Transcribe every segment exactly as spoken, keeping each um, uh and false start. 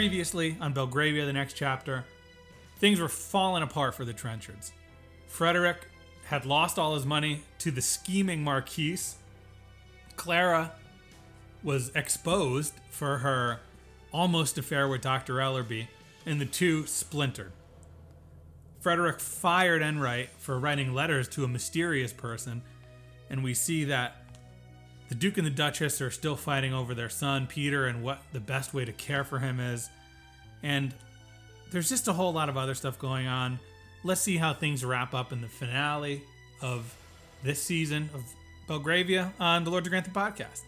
Previously on Belgravia, the next chapter, things were falling apart for the Trenchards. Frederick had lost all his money to the scheming Marquise. Clara was exposed for her almost affair with Doctor Ellerby, and the two splintered. Frederick fired Enright for writing letters to a mysterious person, and we see that the Duke and the Duchess are still fighting over their son, Peter, and what the best way to care for him is. And there's just a whole lot of other stuff going on. Let's see how things wrap up in the finale of this season of Belgravia on the Lords of Grantham podcast.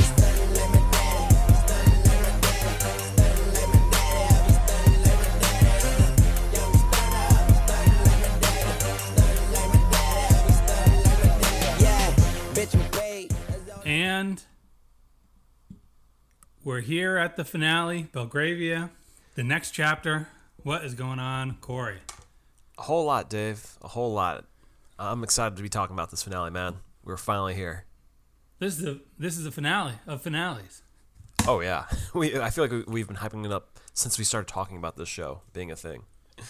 And we're here at the finale, Belgravia, the next chapter. What is going on, Corey? A whole lot, Dave. A whole lot. I'm excited to be talking about this finale, man. We're finally here. This is the this is the finale of finales. Oh yeah, we. I feel like we've been hyping it up since we started talking about this show being a thing.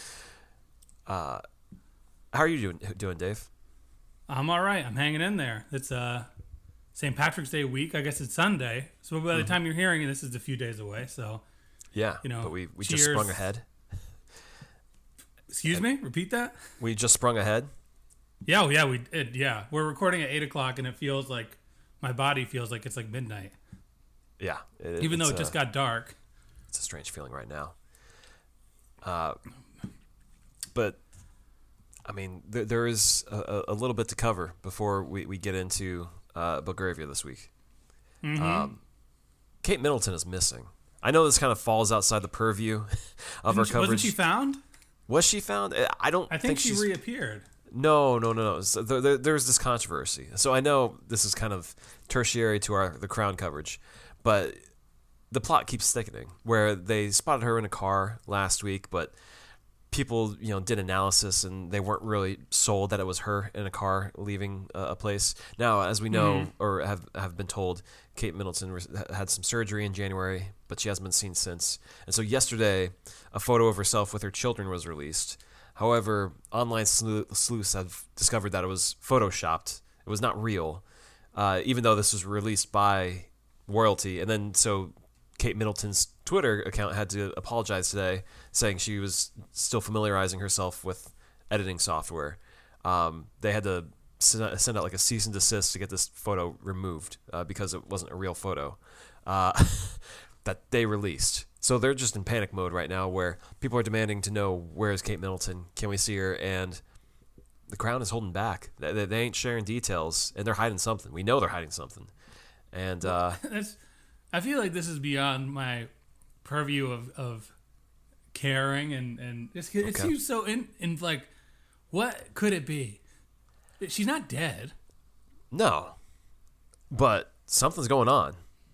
Uh, how are you doing, doing, Dave? I'm all right. I'm hanging in there. It's uh. Saint Patrick's Day week. I guess it's Sunday. So by the mm-hmm. time you're hearing it, this is a few days away. So, yeah, you know, but we, we cheers. just sprung ahead. Excuse me? Repeat that? We just sprung ahead? Yeah, yeah, we did. Yeah. We're recording at eight o'clock, and it feels like, my body feels like it's like midnight. Yeah. It, Even though it a, just got dark. It's a strange feeling right now. Uh, but, I mean, there, there is a, a little bit to cover before we, we get into Uh, Belgravia this week. Mm-hmm. Um, Kate Middleton is missing. I know this kind of falls outside the purview of our she, coverage. Wasn't she found? Was she found? I don't I think, think she she's... reappeared. No, no, no, no. So there, there, there's this controversy. So I know this is kind of tertiary to our the Crown coverage, but the plot keeps thickening. Where they spotted her in a car last week, but people, you know, did analysis and they weren't really sold that it was her in a car leaving uh, a place. Now, as we know, mm-hmm. or have have been told, Kate Middleton had some surgery in January, but she hasn't been seen since. And so yesterday, a photo of herself with her children was released. However, online sleuths have discovered that it was photoshopped. It was not real, uh, even though this was released by royalty. And then so Kate Middleton's Twitter account had to apologize today, saying she was still familiarizing herself with editing software. Um, they had to send out like a cease and desist to get this photo removed uh, because it wasn't a real photo uh, that they released. So they're just in panic mode right now, where people are demanding to know, where is Kate Middleton? Can we see her? And the Crown is holding back. They, they ain't sharing details, and they're hiding something. We know they're hiding something. And uh, That's, I feel like this is beyond my purview of, of caring, and, and it's, it okay. seems so in, in like, what could it be? She's not dead. No, but something's going on.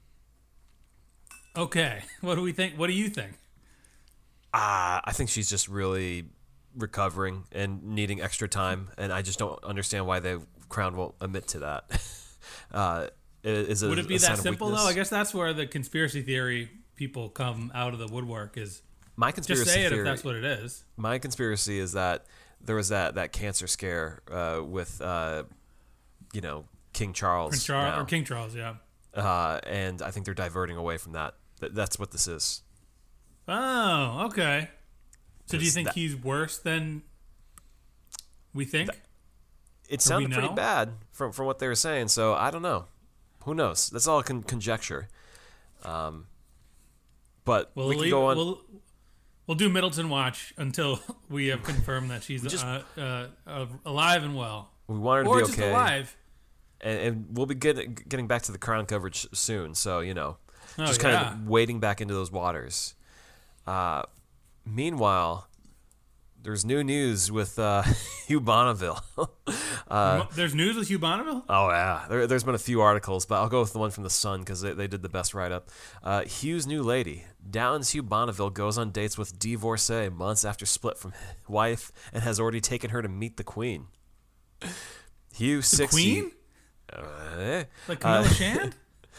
Okay, what do we think? What do you think? Uh, I think she's just really recovering and needing extra time, and I just don't understand why the Crown won't admit to that. uh, is it Would it be a that sign of simple, weakness? though? I guess that's where the conspiracy theory people come out of the woodwork is my conspiracy just say it theory, if that's what it is. My conspiracy is that there was that, that cancer scare uh, with, uh, you know, King Charles. Prince Charles or King Charles, yeah. Uh, and I think they're diverting away from that. Th- that's what this is. Oh, okay. So do you think that, he's worse than we think? That, it sounded pretty know? bad from from what they were saying, so I don't know. Who knows? That's all con- conjecture. Um, but we'll we can leave, go on. We'll, we'll do Middleton Watch until we have confirmed that she's just, uh, uh, uh, alive and well. We want her to or be just okay. alive. And, and we'll be get, getting back to the Crown coverage soon, so, you know, oh, just yeah. kind of wading back into those waters. Uh, meanwhile, there's new news with uh, Hugh Bonneville. uh, there's news with Hugh Bonneville? Oh, yeah. There, there's been a few articles, but I'll go with the one from The Sun because they, they did the best write-up. Uh, Hugh's new lady. Downton's Hugh Bonneville goes on dates with divorcee months after split from wife and has already taken her to meet the Queen. Hugh, the sixty. Queen? Uh, Like Camilla uh, Shand?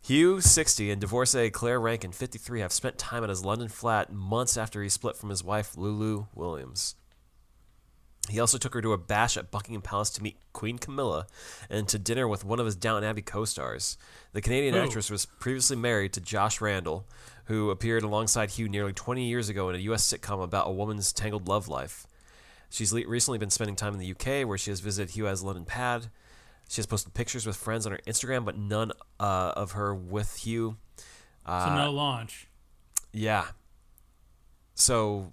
Hugh, sixty, and divorcee Claire Rankin, fifty-three, have spent time at his London flat months after he split from his wife, Lulu Williams. He also took her to a bash at Buckingham Palace to meet Queen Camilla and to dinner with one of his Downton Abbey co-stars. The Canadian Ooh. actress was previously married to Josh Randall, who appeared alongside Hugh nearly twenty years ago in a U S sitcom about a woman's tangled love life. She's le- recently been spending time in the U K, where she has visited Hugh as London pad. She has posted pictures with friends on her Instagram, but none uh, of her with Hugh. Uh, So no launch. Yeah. So,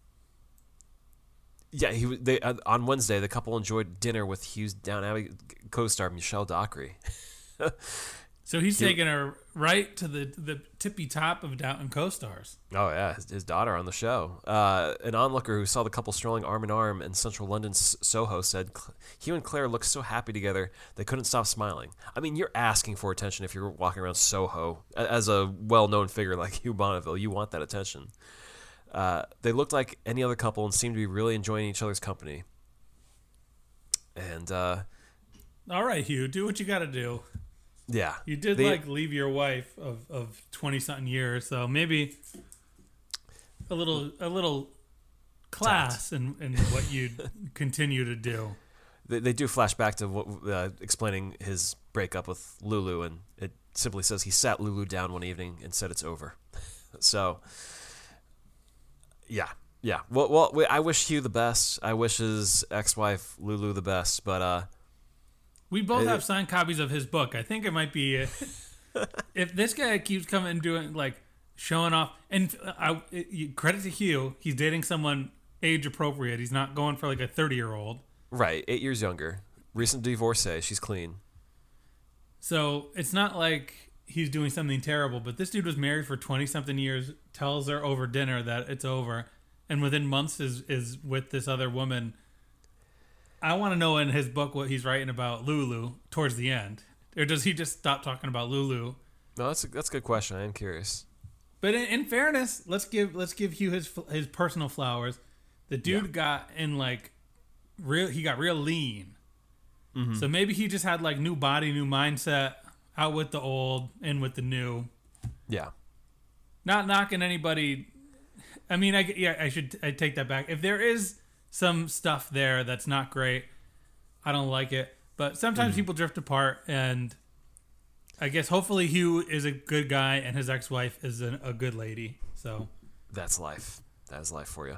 yeah, he w- they uh, on Wednesday the couple enjoyed dinner with Hugh's Downton Abbey co-star Michelle Dockery. So he's He- taking her right to the the tippy top of Downton co-stars. Oh yeah, his, his daughter on the show. Uh, an onlooker who saw the couple strolling arm in arm in central London's Soho said, "Hugh and Claire looked so happy together they couldn't stop smiling." I mean, you're asking for attention if you're walking around Soho A- as a well-known figure like Hugh Bonneville. You want that attention. Uh, they looked like any other couple and seemed to be really enjoying each other's company. And uh, All right, Hugh, do what you got to do. yeah, You did They- like leave your wife of of twenty something years, so maybe a little a little class in, in what you continue to do. They, they do flash back to what, uh, explaining his breakup with Lulu, and it simply says he sat Lulu down one evening and said it's over. So, yeah, yeah. Well, well, we- I wish Hugh the best. I wish his ex-wife Lulu the best, but uh, We both Uh, have signed copies of his book. I think it might be uh, if this guy keeps coming and doing like showing off. And I it, credit to Hugh, he's dating someone age appropriate. He's not going for like a thirty year old. right, eight years younger, recent divorcee. She's clean. So it's not like he's doing something terrible. But this dude was married for twenty something years. Tells her over dinner that it's over, and within months is is with this other woman. I want to know in his book what he's writing about Lulu towards the end. Or does he just stop talking about Lulu? No, that's a, that's a good question. I am curious. But in, in fairness, let's give let's give Hugh his his personal flowers. The dude Yeah. got in like real he got real lean. Mm-hmm. So maybe he just had like new body, new mindset, out with the old, in with the new. Yeah, Not knocking anybody. I mean, I yeah, I should I take that back. If there is some stuff there that's not great, I don't like it. But sometimes Mm-hmm. people drift apart, and I guess hopefully Hugh is a good guy and his ex-wife is a, a good lady. So that's life. That is life for you.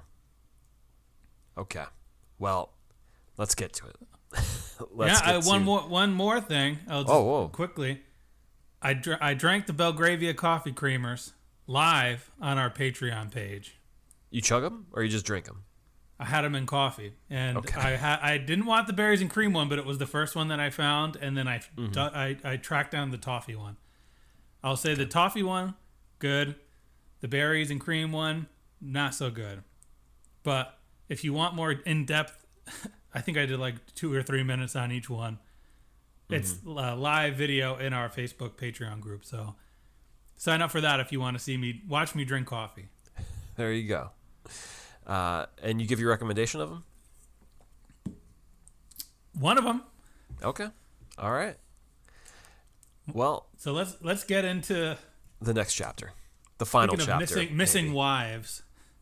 Okay, well, let's get to it. let's yeah, get I, one to- more one more thing. I'll just Oh, whoa. quickly. I dr- I drank the Belgravia coffee creamers live on our Patreon page. You chug them or you just drink them? I had them in coffee, and Okay. I ha- I didn't want the berries and cream one, but it was the first one that I found, and then I Mm-hmm. du- I, I tracked down the toffee one. I'll say the toffee one, good. The berries and cream one, not so good. But if you want more in depth, I think I did like two or three minutes on each one. It's Mm-hmm. a live video in our Facebook Patreon group, so sign up for that if you want to see me watch me drink coffee. There you go. Uh, and you give your recommendation of them? One of them. Okay. All right. Well, So let's let's get into the next chapter, the final Speaking of chapter. missing missing maybe. wives.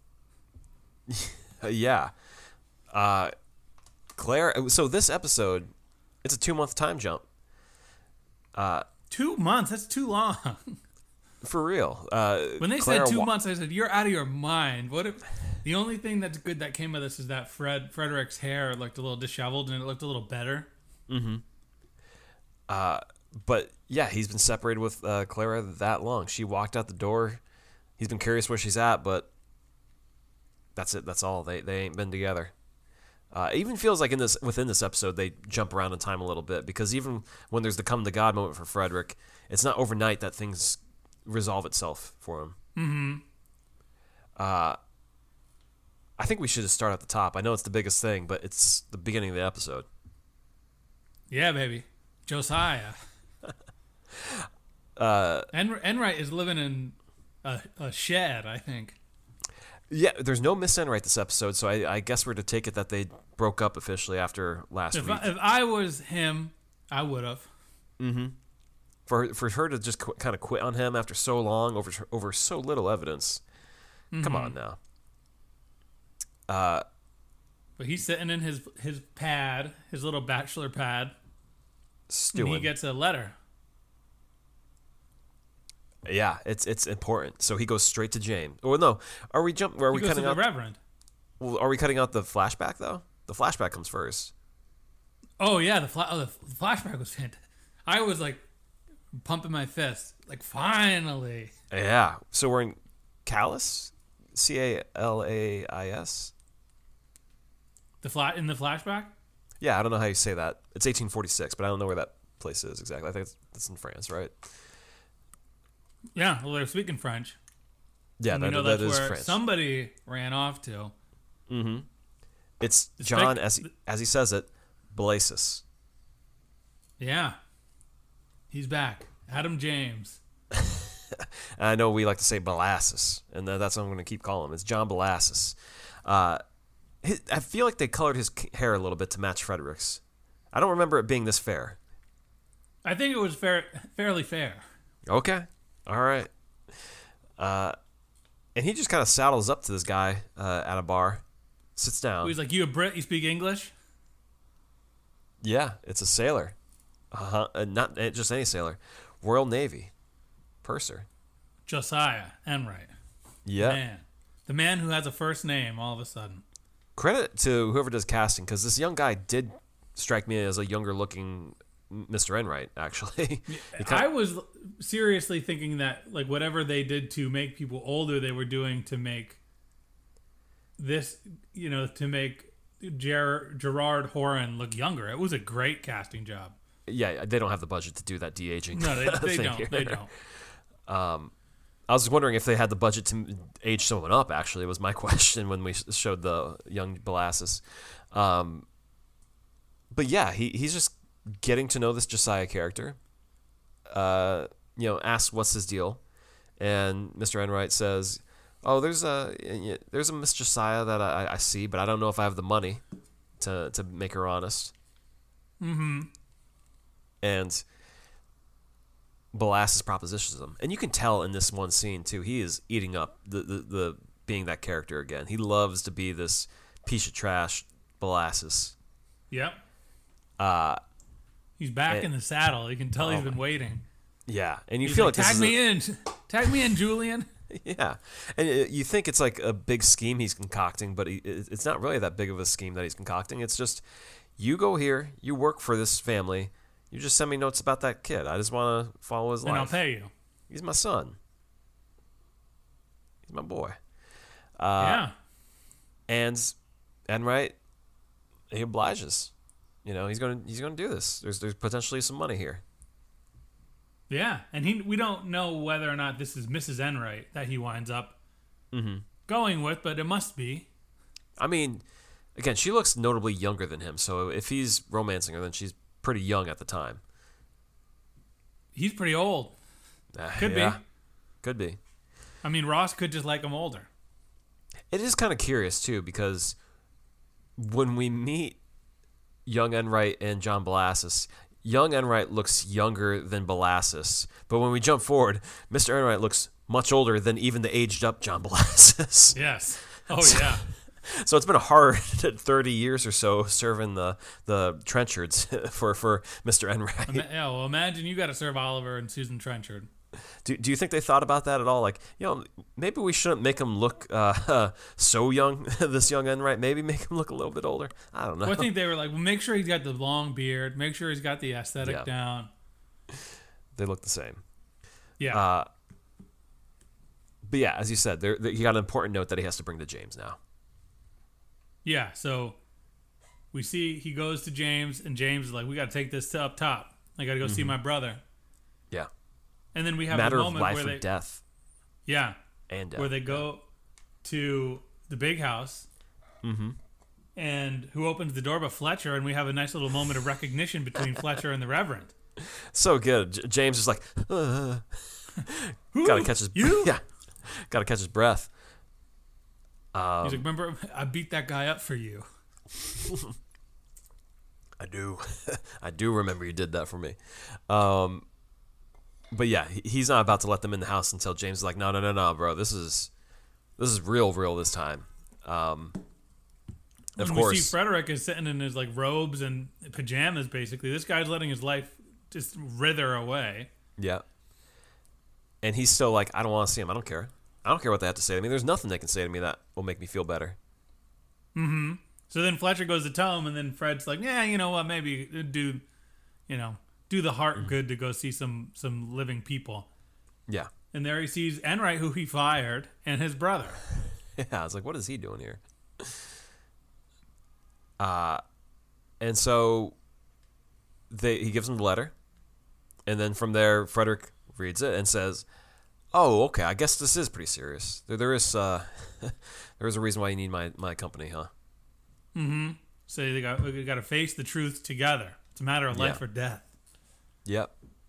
Uh, yeah. Uh, Claire. So this episode, it's a two month time jump. Uh, Two months. That's too long. for real. Uh, When they Claire said two wa- months, I said, "You're out of your mind." What if the only thing that's good that came of this is that Fred Frederick's hair looked a little disheveled and it looked a little better. Uh, but yeah, he's been separated with uh, Clara that long. She walked out the door. He's been curious where she's at, but that's it. That's all. They they ain't been together. Uh, it even feels like in this within this episode they jump around in time a little bit, because even when there's the come to God moment for Frederick, it's not overnight that things resolve itself for him. Mm-hmm. Uh, I think we should just start at the top. I know it's the biggest thing, but it's the beginning of the episode. Yeah, baby. Josiah. Uh, En- Enright is living in a, a shed, I think. yeah, there's no Miss Enright this episode, so I, I guess we're to take it that they broke up officially after last If week. I, if I was him, I would have. Mm-hmm. For for her to just qu- kind of quit on him after so long over over so little evidence. Mm-hmm. Come on now. Uh, but he's sitting in his his pad, his little bachelor pad. Stewing. And he gets a letter. Yeah, it's it's important. So he goes straight to James. Oh no, are we jump? Are he we goes cutting to out the Reverend? Well, are we cutting out the flashback though? The flashback comes first. Oh yeah, the, fla- oh, the flashback was fantastic. I was like pumping my fist, like finally. Yeah. So we're in Callus, C A L A I S. The flat in the flashback. Yeah, I don't know how you say that. It's eighteen forty-six, but I don't know where that place is exactly. I think it's, it's in France, right? Yeah, well, they're speaking French. Yeah, and that, we know that that's is where French. somebody ran off to. Mm-hmm. It's The John, spec- as he, as he says it, Belasis. Yeah, he's back. Adam James. And I know we like to say Belassus, and that's what I'm going to keep calling him. It's John Belassus. Uh, his, I feel like they colored his hair a little bit to match Frederick's. I don't remember it being this fair. I think it was fair, fairly fair. Okay. All right. Uh, and he just kind of saddles up to this guy uh, at a bar, sits down. He's like, "You a Brit? You speak English?" Yeah, it's a sailor. Uh-huh. Uh, not uh, just any sailor. Royal Navy. Purser. Josiah Enright. Yeah. Man. The man who has a first name all of a sudden. Credit to whoever does casting, because this young guy did strike me as a younger-looking Mister Enright, actually. kinda, I was seriously thinking that, like, whatever they did to make people older, they were doing to make this, you know, to make Ger- Gerard Horan look younger. It was a great casting job. Yeah, they don't have the budget to do that de-aging. No, they, they don't. Here. They don't. Um, I was wondering if they had the budget to age someone up, actually, was my question when we showed the young Belassus. Um, but yeah, he he's just getting to know this Josiah character. Uh, you know, asks what's his deal, and Mister Enright says, "Oh, there's a there's a Miss Josiah that I, I see, but I don't know if I have the money to to make her honest." Mm-hmm. And Belassus propositions him, and you can tell in this one scene too. He is eating up the the, the being that character again. He loves to be this piece of trash, Belassus. Yep. Uh, he's back and, in the saddle. You can tell oh he's been waiting. Yeah, and you he's feel like, like tag this me is in, tag me in, Julian. a, yeah, and you think it's like a big scheme he's concocting, but he, it's not really that big of a scheme that he's concocting. It's just you go here, you work for this family. You just send me notes about that kid. I just want to follow his and life. I'll pay you. He's my son. He's my boy. Uh, yeah. And Enright, he obliges. You know, he's gonna he's gonna do this. There's there's potentially some money here. Yeah, and he we don't know whether or not this is Missus Enright that he winds up mm-hmm. going with, but it must be. I mean, again, she looks notably younger than him. So if he's romancing her, then she's pretty young at the time. He's pretty old. Uh, could yeah, be. Could be. I mean, Ross could just like him older. It is kind of curious, too, because when we meet young Enright and John Belassus, young Enright looks younger than Belassus. But when we jump forward, Mister Enright looks much older than even the aged-up John Belassus. Yes. Oh, so, yeah. So it's been a hard thirty years or so serving the the Trenchards for, for Mister Enright. Ima- yeah, well, imagine you got to serve Oliver and Susan Trenchard. Do Do you think they thought about that at all? Like, you know, maybe we shouldn't make him look uh, so young, this young Enright. Maybe make him look a little bit older. I don't know. Well, I think they were like, well, make sure he's got the long beard. Make sure he's got the aesthetic Yeah. down. They look the same. Yeah. Uh, but yeah, as you said, there he got an important note that he has to bring to James now. Yeah, so we see he goes to James, and James is like, we got to take this to up top. I got to go mm-hmm. see my brother. Yeah. And then we have matter a of moment life where or they, death. Yeah. And death. Where they go to the big house. Mm-hmm. And who opens the door but Fletcher, and we have a nice little moment of recognition between Fletcher and the Reverend. So good. J- James is like, uh, gotta catch his you? Yeah. Gotta catch his breath. Um, He's like, remember, I beat that guy up for you. I do. I do remember you did that for me. Um, but yeah, he- he's not about to let them in the house until James is like, no, no, no, no, bro, this is this is real, real this time. Um, of when course, we see Frederick is sitting in his like robes and pajamas, basically, this guy's letting his life just wither away. yeah, and he's still like, I don't want to see him. I don't care. I don't care what they have to say to me. There's nothing they can say to me that will make me feel better. Mm-hmm. So then Fletcher goes to tell him, and then Fred's like, yeah, you know what, maybe do, you know, do the heart Mm-hmm. good to go see some some living people. Yeah, And there he sees Enright, who he fired, and his brother. yeah. I was like, what is he doing here? Uh, and so they he gives him the letter, and then from there, Frederick reads it and says, "Oh, okay. I guess this is pretty serious. There, there is uh, there is a reason why you need my, my company, huh?" Mm-hmm. So they got we got to face the truth together. It's a matter of life Yeah. or death. Yep.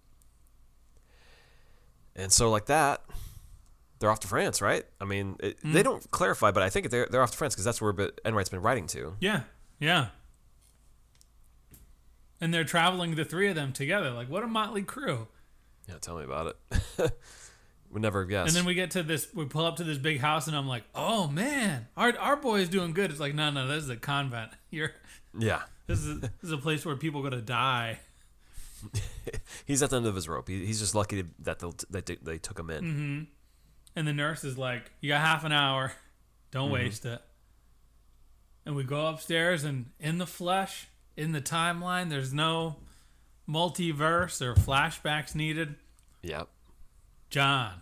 And so, like that, they're off to France, right? I mean, it, Mm. they don't clarify, but I think they're they're off to France because that's where Enright's been writing to. Yeah, yeah. And they're traveling, the three of them together. Like, what a motley crew. Yeah, tell me about it. Would never have guessed. And then we get to this, we pull up to this big house, and I'm like, oh man, our our boy is doing good. It's like, no, no, this is a convent. You're yeah, this is this is a place where people go to die. he's at the end of his rope. He, he's just lucky that they that they, they took him in. Mm-hmm. And the nurse is like, you got half an hour, don't Mm-hmm. waste it. And we go upstairs, and in the flesh, in the timeline, there's no multiverse or flashbacks needed. Yep. John.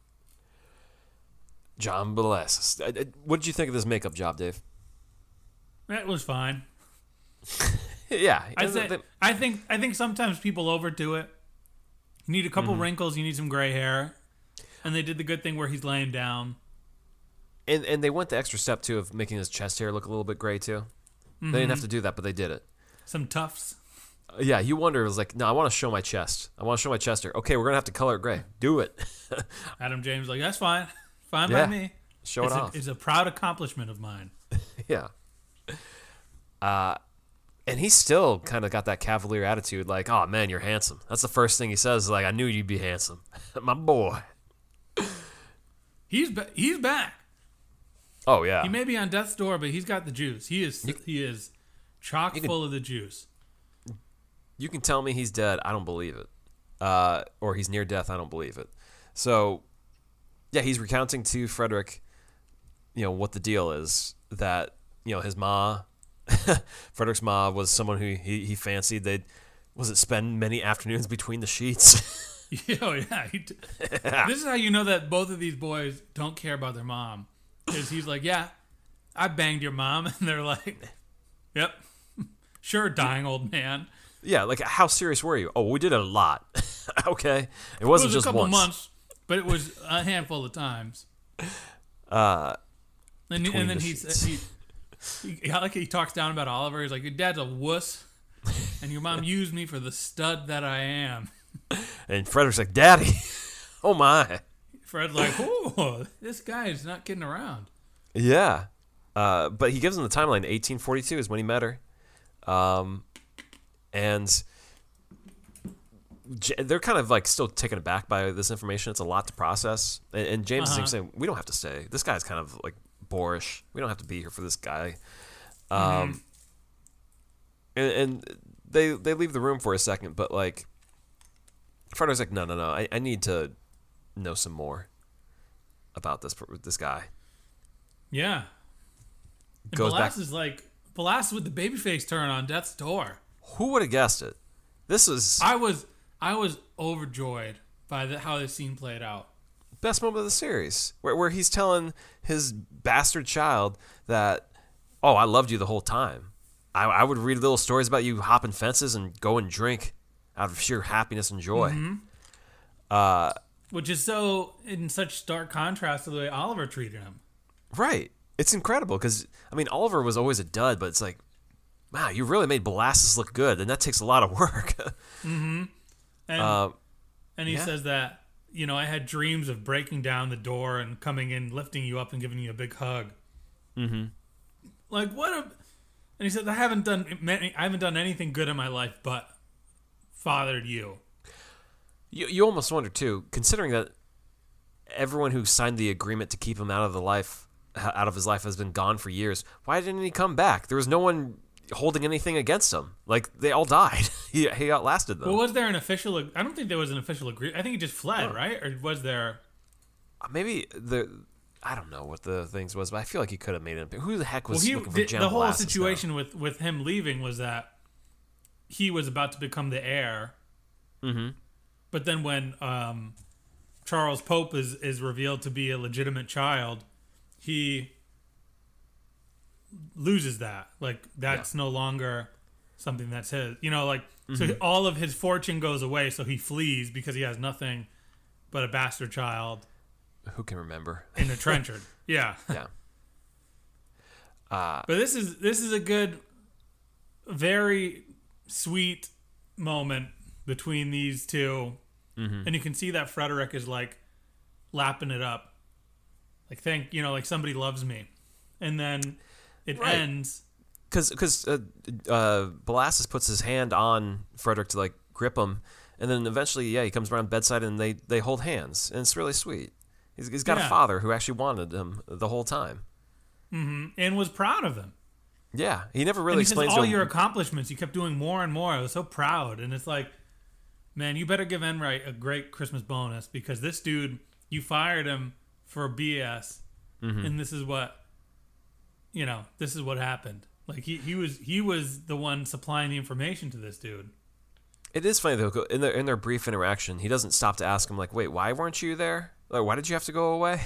John Belassus. I- I- What did you think of this makeup job, Dave? That was fine. yeah, I they- think I think I think sometimes people overdo it. You need a couple Mm-hmm. wrinkles, you need some gray hair. And they did the good thing where he's laying down. and and they went the extra step too of making his chest hair look a little bit gray too. Mm-hmm. They didn't have to do that, but they did it. Some tufts. Uh, Yeah, you wonder. It was like, no, I want to show my chest. I want to show my chest hair. Okay, we're gonna have to color it gray. Do it. Adam James like, that's fine. Fine Yeah. by me. Show it's it a, off. It's a proud accomplishment of mine. Yeah. Uh, and he's still kind of got that cavalier attitude, like, "Oh man, you're handsome." That's the first thing he says. Like, I knew you'd be handsome, my boy. He's ba- he's back. Oh yeah. He may be on death's door, but he's got the juice. He is he is chock you can- full of the juice. You can tell me he's dead. I don't believe it. Uh, or he's near death. I don't believe it. So, yeah, he's recounting to Frederick, you know, what the deal is. That, you know, his ma, Frederick's ma, was someone who he, he fancied. They'd, was it spend many afternoons between the sheets? Oh yeah, he d- this is how you know that both of these boys don't care about their mom, because he's like, yeah, I banged your mom, and they're like, yep, sure, dying old man. Yeah, like, how serious were you? Oh, we did it a lot. Okay. It It wasn't was a just couple once. months, but it was a handful of times. Uh, And, between and then the he, sheets. he, he, I like he talks down about Oliver. He's like, your dad's a wuss, and your mom used me for the stud that I am. and Frederick's like, Daddy, oh my. Fred's like, oh, this guy is not kidding around. Yeah. Uh, but he gives him the timeline. eighteen forty-two is when he met her. Um, and J- they're kind of like still taken aback by this information. It's a lot to process. And, and James Uh-huh. is saying, we don't have to stay. This guy's kind of like boorish. We don't have to be here for this guy. Um, Mm-hmm. and, and they they leave the room for a second, but like, Frederick's like, no, no, no. I, I need to know some more about this this guy. Yeah. And Goes Balas back. is like, Balas with the babyface turn on death's door. Who would have guessed it? This is I was I was overjoyed by the, how this scene played out. best moment of the series, where where he's telling his bastard child that, oh, I loved you the whole time. I, I would read little stories about you hopping fences and go and drink out of sheer happiness and joy. Mm-hmm. Uh, Which is so in such stark contrast to the way Oliver treated him. right. It's incredible because, I mean, Oliver was always a dud, but it's like, wow, you really made Belassus look good, and that takes a lot of work. Mm-hmm. And, uh, and he yeah. says that, you know, I had dreams of breaking down the door and coming in, lifting you up and giving you a big hug. mm-hmm. Like, what a... And he said, I haven't done many, I haven't done anything good in my life but fathered you. You you almost wonder too, considering that everyone who signed the agreement to keep him out of the life out of his life has been gone for years. Why didn't he come back? There was no one holding anything against him. Like, they all died. he he outlasted them. Well, was there an official? I don't think there was an official agreement. I think he just fled, oh. right? Or was there? Maybe the. I don't know what the things was, but I feel like he could have made it. Who the heck was well, he, looking for the, Jam the whole Molasses situation now? with with him leaving was that he was about to become the heir. Mm-hmm. But then when um, Charles Pope is is revealed to be a legitimate child, he loses that. Like, that's yeah. no longer something that's his. You know, like, mm-hmm. so all of his fortune goes away, so he flees because he has nothing but a bastard child. Who can remember? In the Trenchard. Yeah. Yeah. Uh, but this is this is a good, very sweet moment between these two. Mm-hmm. And you can see that Frederick is, like, lapping it up. Like, thank, you know, like, somebody loves me. And then it right. ends. Because because uh, uh, Belassus puts his hand on Frederick to, like, grip him. And then eventually, yeah, he comes around bedside and they, they hold hands. And it's really sweet. He's, he's got yeah. a father who actually wanted him the whole time. Mm-hmm. And was proud of him. Yeah. He never really and he explains says all to him. your accomplishments. You kept doing more and more. I was so proud. And it's like, man, you better give Enright a great Christmas bonus, because this dude, you fired him for B S. Mm-hmm. And this is what, you know, this is what happened. Like, he, he was he was the one supplying the information to this dude. It is funny, though, in their, in their brief interaction, he doesn't stop to ask him, like, wait, why weren't you there? Like, why did you have to go away?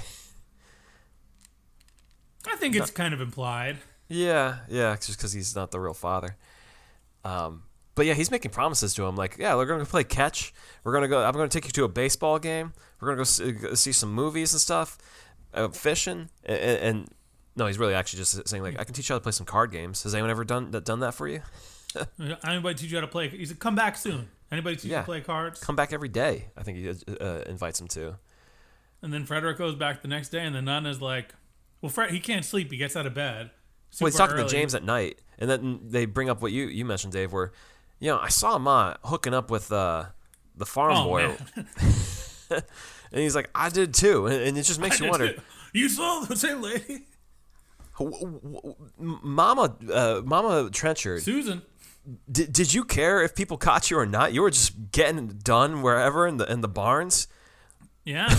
I think it's not, kind of implied. Yeah, yeah, just because he's not the real father. Um, but yeah, he's making promises to him, like, yeah, we're gonna play catch. We're gonna go. I'm gonna take you to a baseball game. We're gonna go see, go see some movies and stuff, uh, fishing, and, and no, he's really actually just saying, like, I can teach you how to play some card games. Has anyone ever done that done that for you? Anybody teach you how to play? He said, "Come back soon." Anybody teach yeah. you to play cards? Come back every day. I think he uh, invites him to. And then Frederick goes back the next day, and the nun is like, well, Fred, he can't sleep. He gets out of bed. Well, he's talking early. to James at night, and then they bring up what you, you mentioned, Dave, where, you know, I saw Ma hooking up with uh, the farm oh, boy. And he's like, I did too. And, and it just makes I you wonder. Too. You saw the same lady? Mama, uh, Mama Trenchard. Susan. Did, did you care if people caught you or not? You were just getting it done wherever in the in the barns? Yeah.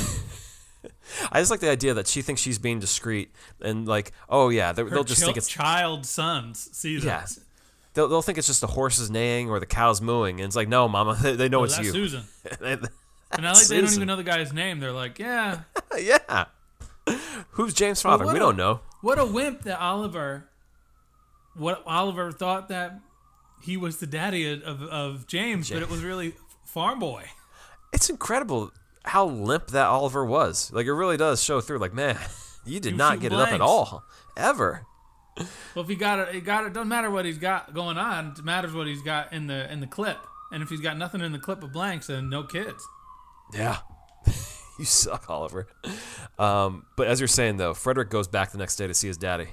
I just like the idea that she thinks she's being discreet and like, oh yeah, they'll Her just chil- think it's child sons see that. Yeah. They'll they'll think it's just the horses neighing or the cows mooing, and it's like, no, Mama, they, they know oh, it's that's you. Susan. and I like Susan. They don't even know the guy's name. They're like, yeah, yeah. Who's James' father? Well, we a, don't know. What a wimp that Oliver. What Oliver thought that he was the daddy of of James, James. but it was really Farm Boy. It's incredible how limp that Oliver was. Like, it really does show through. Like, man, you did you not get blanks. It up at all, ever. Well, if he got it, he got it. Doesn't matter what he's got going on. It matters what he's got in the in the clip. And if he's got nothing in the clip of blanks, then no kids. Yeah, you suck, Oliver. Um, but as you're saying though, Frederick goes back the next day to see his daddy.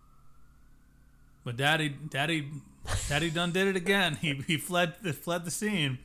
But daddy, daddy, daddy done did it again. He he fled fled the scene.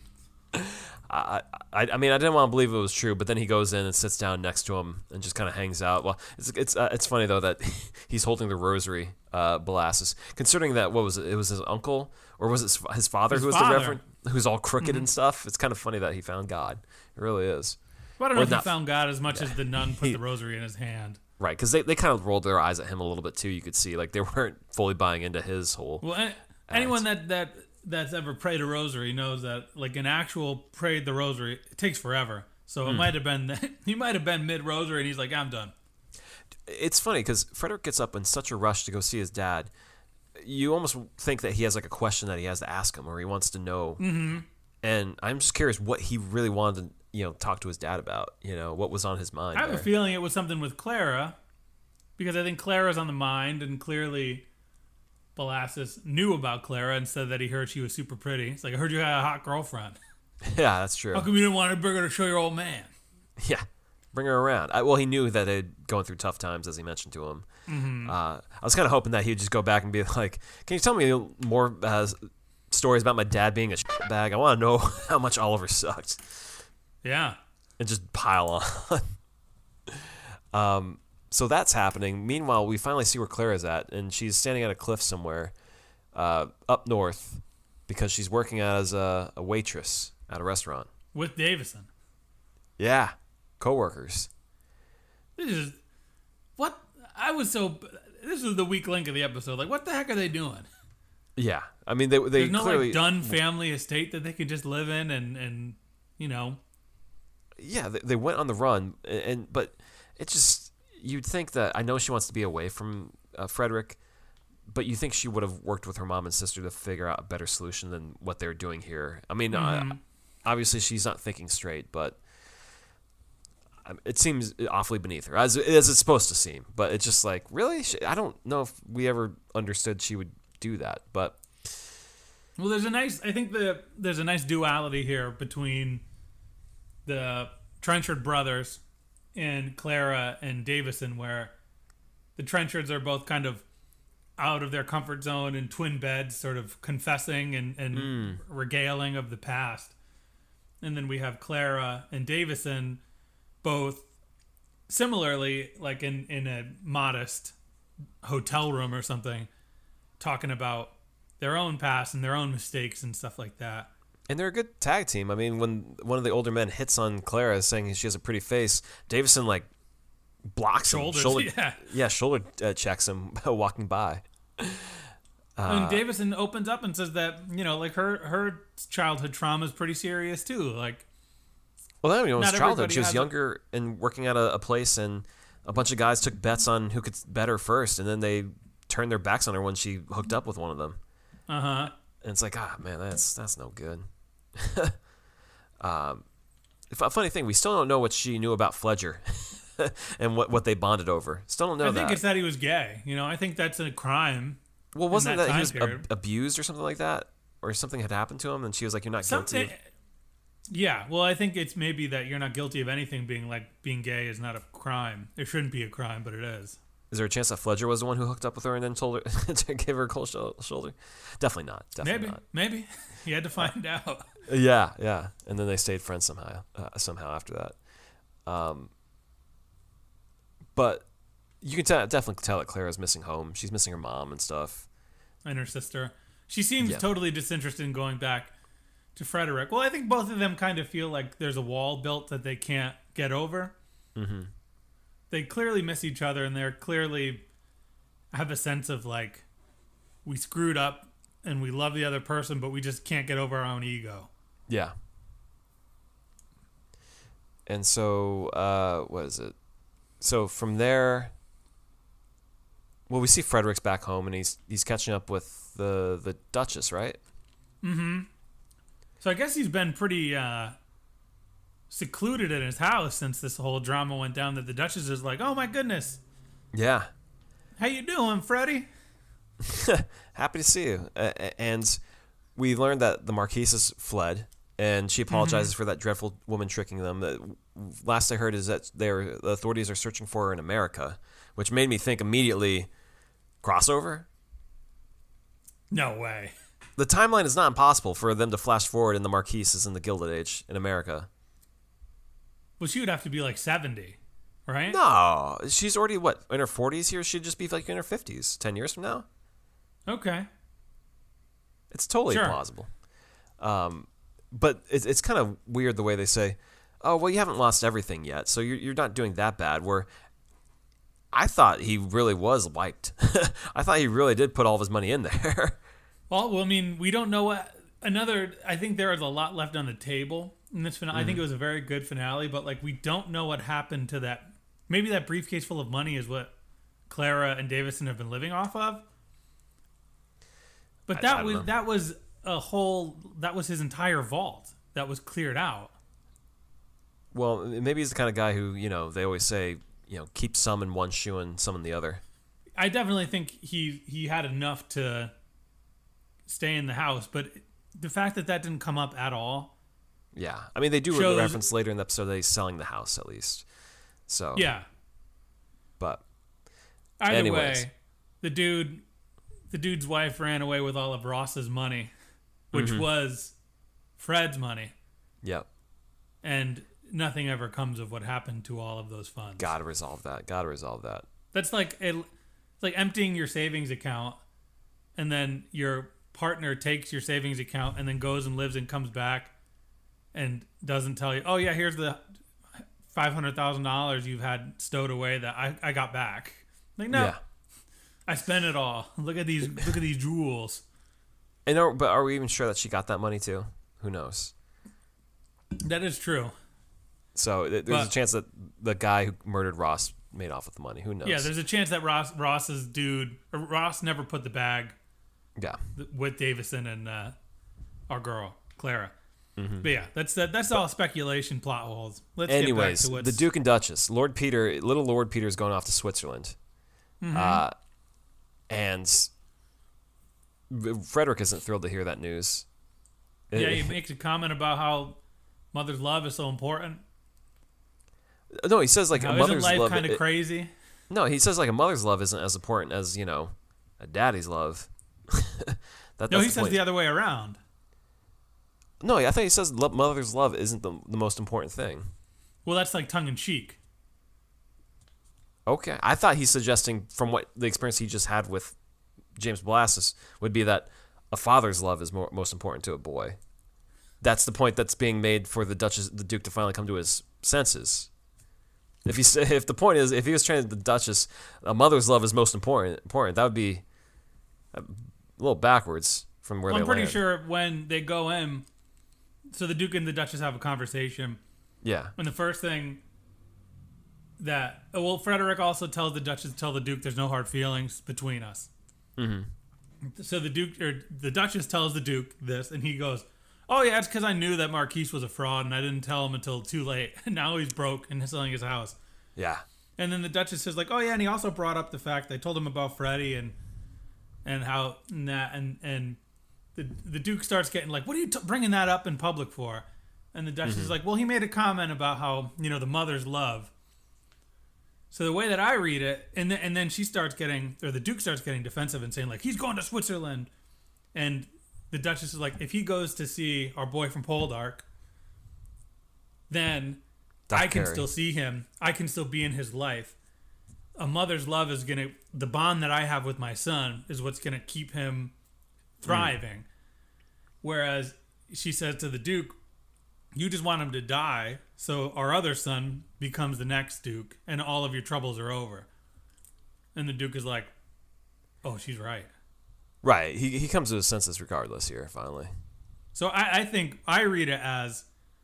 I, I I mean I didn't want to believe it was true, but then he goes in and sits down next to him and just kind of hangs out. Well, it's it's uh, it's funny though that he's holding the rosary, uh, Belassus, considering that what was it? It was his uncle or was it his father his who was father. the reverend, who's all crooked mm-hmm. and stuff. It's kind of funny that he found God. It really is. Well, I don't know or if not, he found God as much yeah. as the nun put he, the rosary in his hand. Right, because they, they kind of rolled their eyes at him a little bit too. You could see like they weren't fully buying into his whole. Well, any, anyone that that. that's ever prayed a rosary knows that, like, an actual prayed the rosary, it takes forever. So it mm. might have been that he might have been mid rosary, and he's like, I'm done. It's funny because Frederick gets up in such a rush to go see his dad. You almost think that he has like a question that he has to ask him, or he wants to know. Mm-hmm. And I'm just curious what he really wanted to, you know, talk to his dad about. You know, what was on his mind. I have there. a feeling it was something with Clara, because I think Clara's on the mind, and clearly Belassus knew about Clara and said that he heard she was super pretty. It's like, I heard you had a hot girlfriend. Yeah, that's true. How come you didn't want to bring her to show your old man? Yeah, bring her around. I, well, he knew that they'd going through tough times, as he mentioned to him. Mm-hmm. Uh, I was kind of hoping that he'd just go back and be like, can you tell me more uh, stories about my dad being a bag? I want to know how much Oliver sucked. Yeah. and just pile on. um, so that's happening. Meanwhile, we finally see where Clara's at, and she's standing at a cliff somewhere uh, up north because she's working as a, a waitress at a restaurant. With Davison. Yeah, coworkers. This is what I was so. This is the weak link of the episode. Like, what the heck are they doing? Yeah, I mean they they There's no clearly like done family estate that they could just live in, and and you know. Yeah, they, they went on the run, and, and but it just you'd think that I know she wants to be away from uh, Frederick, but you think she would have worked with her mom and sister to figure out a better solution than what they're doing here. I mean, mm-hmm. uh, obviously she's not thinking straight, but it seems awfully beneath her, as, as it's supposed to seem. But it's just like, really? I don't know if we ever understood she would do that. But well, there's a nice. I think the there's a nice duality here between the Trenchard brothers and Clara and Davison, where the Trenchards are both kind of out of their comfort zone in twin beds, sort of confessing and, and mm. regaling of the past. And then we have Clara and Davison, both similarly, like in, in a modest hotel room or something, talking about their own past and their own mistakes and stuff like that. And they're a good tag team. I mean, when one of the older men hits on Clara saying she has a pretty face, Davison, like, blocks Shoulders, him. Shoulder, yeah. Yeah, shoulder uh, checks him walking by. Uh, and Davison opens up and says that, you know, like, her, her childhood trauma is pretty serious, too. Like, well, I mean, it was Not childhood. She was has younger a- and working at a, a place, and a bunch of guys took bets on who could bet her first, and then they turned their backs on her when she hooked up with one of them. Uh-huh. And it's like, ah, man, that's that's no good. um, a funny thing, we still don't know what she knew about Fledger and what, what they bonded over. Still don't know I that. think it's that he was gay. You know, I think that's a crime. Well, wasn't that that, he time was period. ab- abused or something like that? Or something had happened to him, and she was like, you're not Something, guilty? Yeah, well, I think it's maybe that you're not guilty of anything being like, being gay is not a crime. It shouldn't be a crime, but it is. Is there a chance that Fledger was the one who hooked up with her and then told her to give her a cold shoulder? Definitely not. Definitely maybe, not. maybe. He had to find out. Yeah, yeah. And then they stayed friends somehow, uh, somehow after that. Um, but you can t- definitely tell that Clara's missing home. She's missing her mom and stuff. And her sister. She seems Yeah. totally disinterested in going back to Frederick. Well, I think both of them kind of feel like there's a wall built that they can't get over. Mm-hmm. They clearly miss each other, and they're clearly have a sense of like, we screwed up and we love the other person, but we just can't get over our own ego. Yeah. And so, uh, what is it? So from there, well, we see Frederick's back home, and he's he's catching up with the the Duchess, right? Mm-hmm. So I guess he's been pretty uh, secluded in his house since this whole drama went down. That the Duchess is like, "Oh my goodness, Yeah. how you doing, Freddie?" Happy to see you. Uh, and we learned that the Marquise has fled, and she apologizes mm-hmm. for that dreadful woman tricking them. The last I heard is that they're, the authorities are searching for her in America, which made me think immediately, crossover? No way. The timeline is not impossible for them to flash forward, and the Marquise is in the Gilded Age in America. Well, she would have to be like seventy, right? No, she's already, what, in her forties here? She'd just be like in her fifties, ten years from now? Okay. It's totally Sure. plausible. Um, but it's, it's kind of weird the way they say, oh, well, you haven't lost everything yet, so you're, you're not doing that bad, where I thought he really was wiped. I thought he really did put all of his money in there. Well, well, I mean, we don't know what another. I think there is a lot left on the table in this finale. Mm-hmm. I think it was a very good finale, but like we don't know what happened to that. Maybe that briefcase full of money is what Clara and Davison have been living off of. But that I, I was know. that was a whole. That was his entire vault that was cleared out. Well, maybe he's the kind of guy who, you know, they always say, you know, keep some in one shoe and some in the other. I definitely think he he had enough to stay in the house, but the fact that that didn't come up at all. Yeah. I mean, they do shows, reference later in the episode that he's selling the house, at least. So. Yeah. But. Either anyways. way, the dude, the dude's wife ran away with all of Ross's money, which mm-hmm. was Fred's money. Yep. And nothing ever comes of what happened to all of those funds. Gotta resolve that. Gotta resolve that. That's like a, it's like emptying your savings account, and then your partner takes your savings account and then goes and lives and comes back and doesn't tell you, oh yeah, here's the five hundred thousand dollars you've had stowed away that I, I got back. Like, no, Yeah. I spent it all. Look at these, look at these jewels. And are, but are we even sure that she got that money too? Who knows? That is true. So th- there's But- a chance that the guy who murdered Ross made off with the money. Who knows? Yeah, there's a chance that Ross Ross's dude, or Ross never put the bag yeah. with Davison and uh, our girl Clara. Mm-hmm. But yeah, that's that, that's all speculation, plot holes. Let's Anyways, get back to what's, the Duke and Duchess, Lord Peter, little Lord Peter's going off to Switzerland, Mm-hmm. uh, and Frederick isn't thrilled to hear that news. Yeah, he makes a comment about how mother's love is so important. No, he says like How a isn't mother's life love. kind of it- crazy? No, he says like a mother's love isn't as important as, you know, a daddy's love. that, No, that's he the says point. the other way around. No, I think he says lo- mother's love isn't the, the most important thing. Well, that's like tongue in cheek. Okay. I thought he's suggesting from what the experience he just had with James Blastus would be that a father's love is more, most important to a boy. That's the point that's being made for the Duchess, the Duke to finally come to his senses. If he say- if the point is if he was training the Duchess, a mother's love is most important. Important that would be a little backwards from where Well, they I'm pretty land. sure when they go in, so the Duke and the Duchess have a conversation. Yeah. And the first thing that, well, Frederick also tells the Duchess to tell the Duke there's no hard feelings between us. Mm-hmm. So the Duke or the Duchess tells the Duke this, and he goes, "Oh yeah, it's because I knew that Marquise was a fraud, and I didn't tell him until too late. And now he's broke and he's selling his house." Yeah. And then the Duchess says like, "Oh yeah," and he also brought up the fact they told him about Freddie and and how and that and and the the Duke starts getting like, "What are you t- bringing that up in public for?" And the Duchess is like, "Well, he made a comment about how, you know, the mother's love." So the way that I read it, and then and then she starts getting, or the Duke starts getting defensive and saying like, "He's going to Switzerland," and the Duchess is like, "If he goes to see our boy from Poldark, then Doc I can Carey. still see him. I can still be in his life. A mother's love is gonna, the bond that I have with my son is what's gonna keep him thriving." Mm. Whereas she says to the Duke, "You just want him to die, so our other son becomes the next Duke, and all of your troubles are over." And the Duke is like, "Oh, she's right." Right. He he comes to his senses regardless here, finally. So I, I think I read it as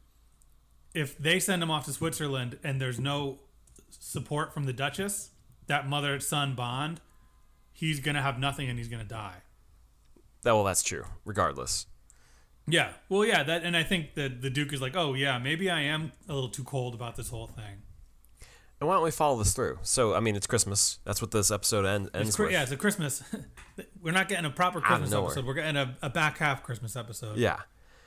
if they send him off to Switzerland and there's no support from the Duchess, that mother-son bond, he's going to have nothing and he's going to die. That well, that's true, regardless. Yeah. Well, yeah, that, and I think that the Duke is like, "Oh, yeah, maybe I am a little too cold about this whole thing." And why don't we follow this through? So, I mean, it's Christmas. That's what this episode end, ends It's, Chri- with. yeah, it's a Christmas. We're not getting a proper of Christmas nowhere. episode. We're getting a, a back half Christmas episode. Yeah.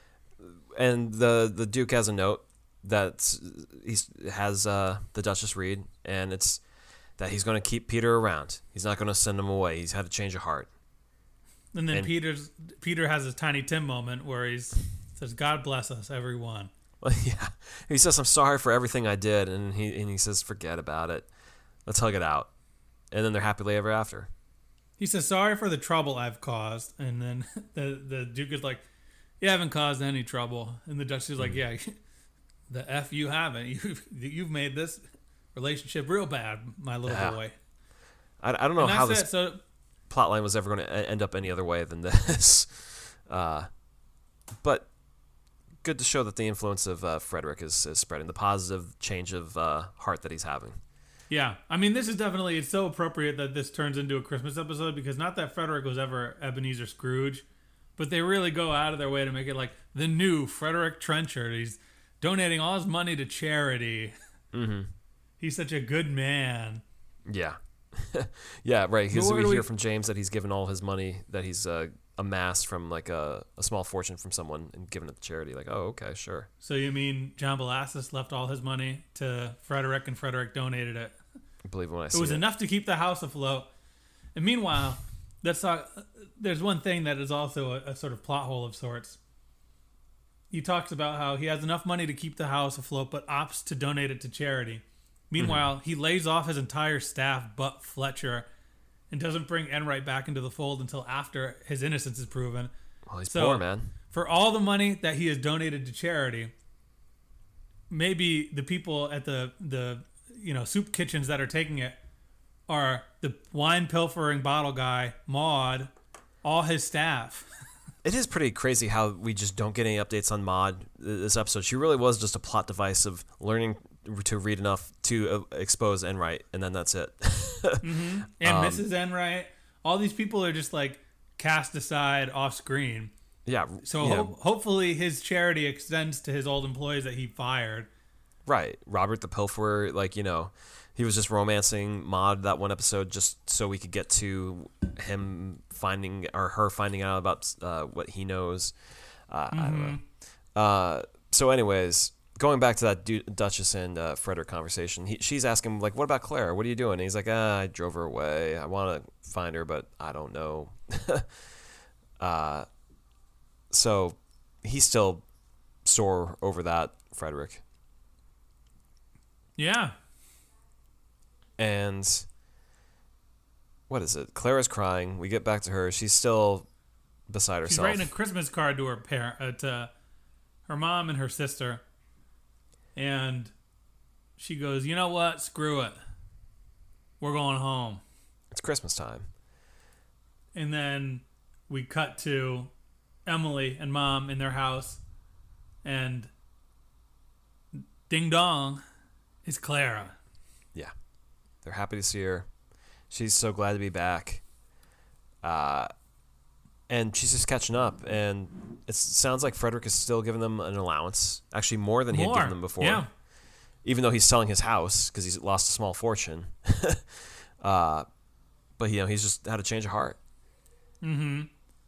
And the the Duke has a note that he has uh, the Duchess read, and it's that he's going to keep Peter around. He's not going to send him away. He's had a change of heart. And then And- Peter's Peter has his Tiny Tim moment where he's says, "God bless us, everyone." Well, yeah. He says, "I'm sorry for everything I did," and he and he says, "Forget about it. Let's hug it out." And then they're happily ever after. He says, "Sorry for the trouble I've caused." And then the the Duke is like, "You haven't caused any trouble." And the Duchess is like, "Yeah, the F you haven't. You've, you've made this relationship real bad, my little Yeah. boy." I, I don't know And how that's this it. So plotline was ever going to end up any other way than this. Uh, but good to show that the influence of uh, Frederick is, is spreading, the positive change of uh, heart that he's having. yeah, I mean, this is definitely, it's so appropriate that this turns into a Christmas episode because not that Frederick was ever Ebenezer Scrooge, but they really go out of their way to make it like the new Frederick Trenchard. He's donating all his money to charity. Mm-hmm. He's such a good man. Yeah. yeah, right. Because But what we do hear we- from James that he's given all his money that he's uh, amassed from like a, a small fortune from someone and given it to charity. Like, oh, okay, sure. So you mean John Belastus left all his money to Frederick and Frederick donated it? I believe when I It see was it. enough to keep the house afloat. And meanwhile, let's talk. There's one thing that is also a, a sort of plot hole of sorts. he talks about how he has enough money to keep the house afloat, but opts to donate it to charity. Meanwhile, mm-hmm. he lays off his entire staff but Fletcher and doesn't bring Enright back into the fold until after his innocence is proven. Well, he's so, poor, man. For all the money that he has donated to charity, maybe the people at the, the you know soup kitchens that are taking it are the wine pilfering bottle guy, Maud, all his staff. It is pretty crazy how we just don't get any updates on Maud this episode. She really was just a plot device of learning to read enough to uh, expose Enright, and then that's it. mm-hmm. And um, Missus Enright. All these people are just like cast aside off screen. Yeah. So ho- hopefully his charity extends to his old employees that he fired. Right. Robert the Pilferer, like, you know, he was just romancing Maud that one episode just so we could get to him finding or her finding out about uh, what he knows. Uh, mm-hmm. I don't know. Uh, so anyways, going back to that du- Duchess and uh, Frederick conversation, he, she's asking, like, what about Claire? What are you doing? And he's like, ah, I drove her away. I want to find her, but I don't know. uh, so he's still sore over that, Frederick. Yeah. And what is it? Clara's crying. We get back to her. She's still beside herself. She's writing a Christmas card to her parent, uh, to her mom and her sister. And she goes, you know what? Screw it. We're going home. It's Christmas time. And then we cut to Emily and Mom in their house. And ding dong, it's Clara. Yeah. They're happy to see her. She's so glad to be back. Uh, and she's just catching up. And it sounds like Frederick is still giving them an allowance. Actually, more than he had given them before. Yeah. Even though he's selling his house because he's lost a small fortune. uh, but, you know, he's just had a change of heart. Mm-hmm.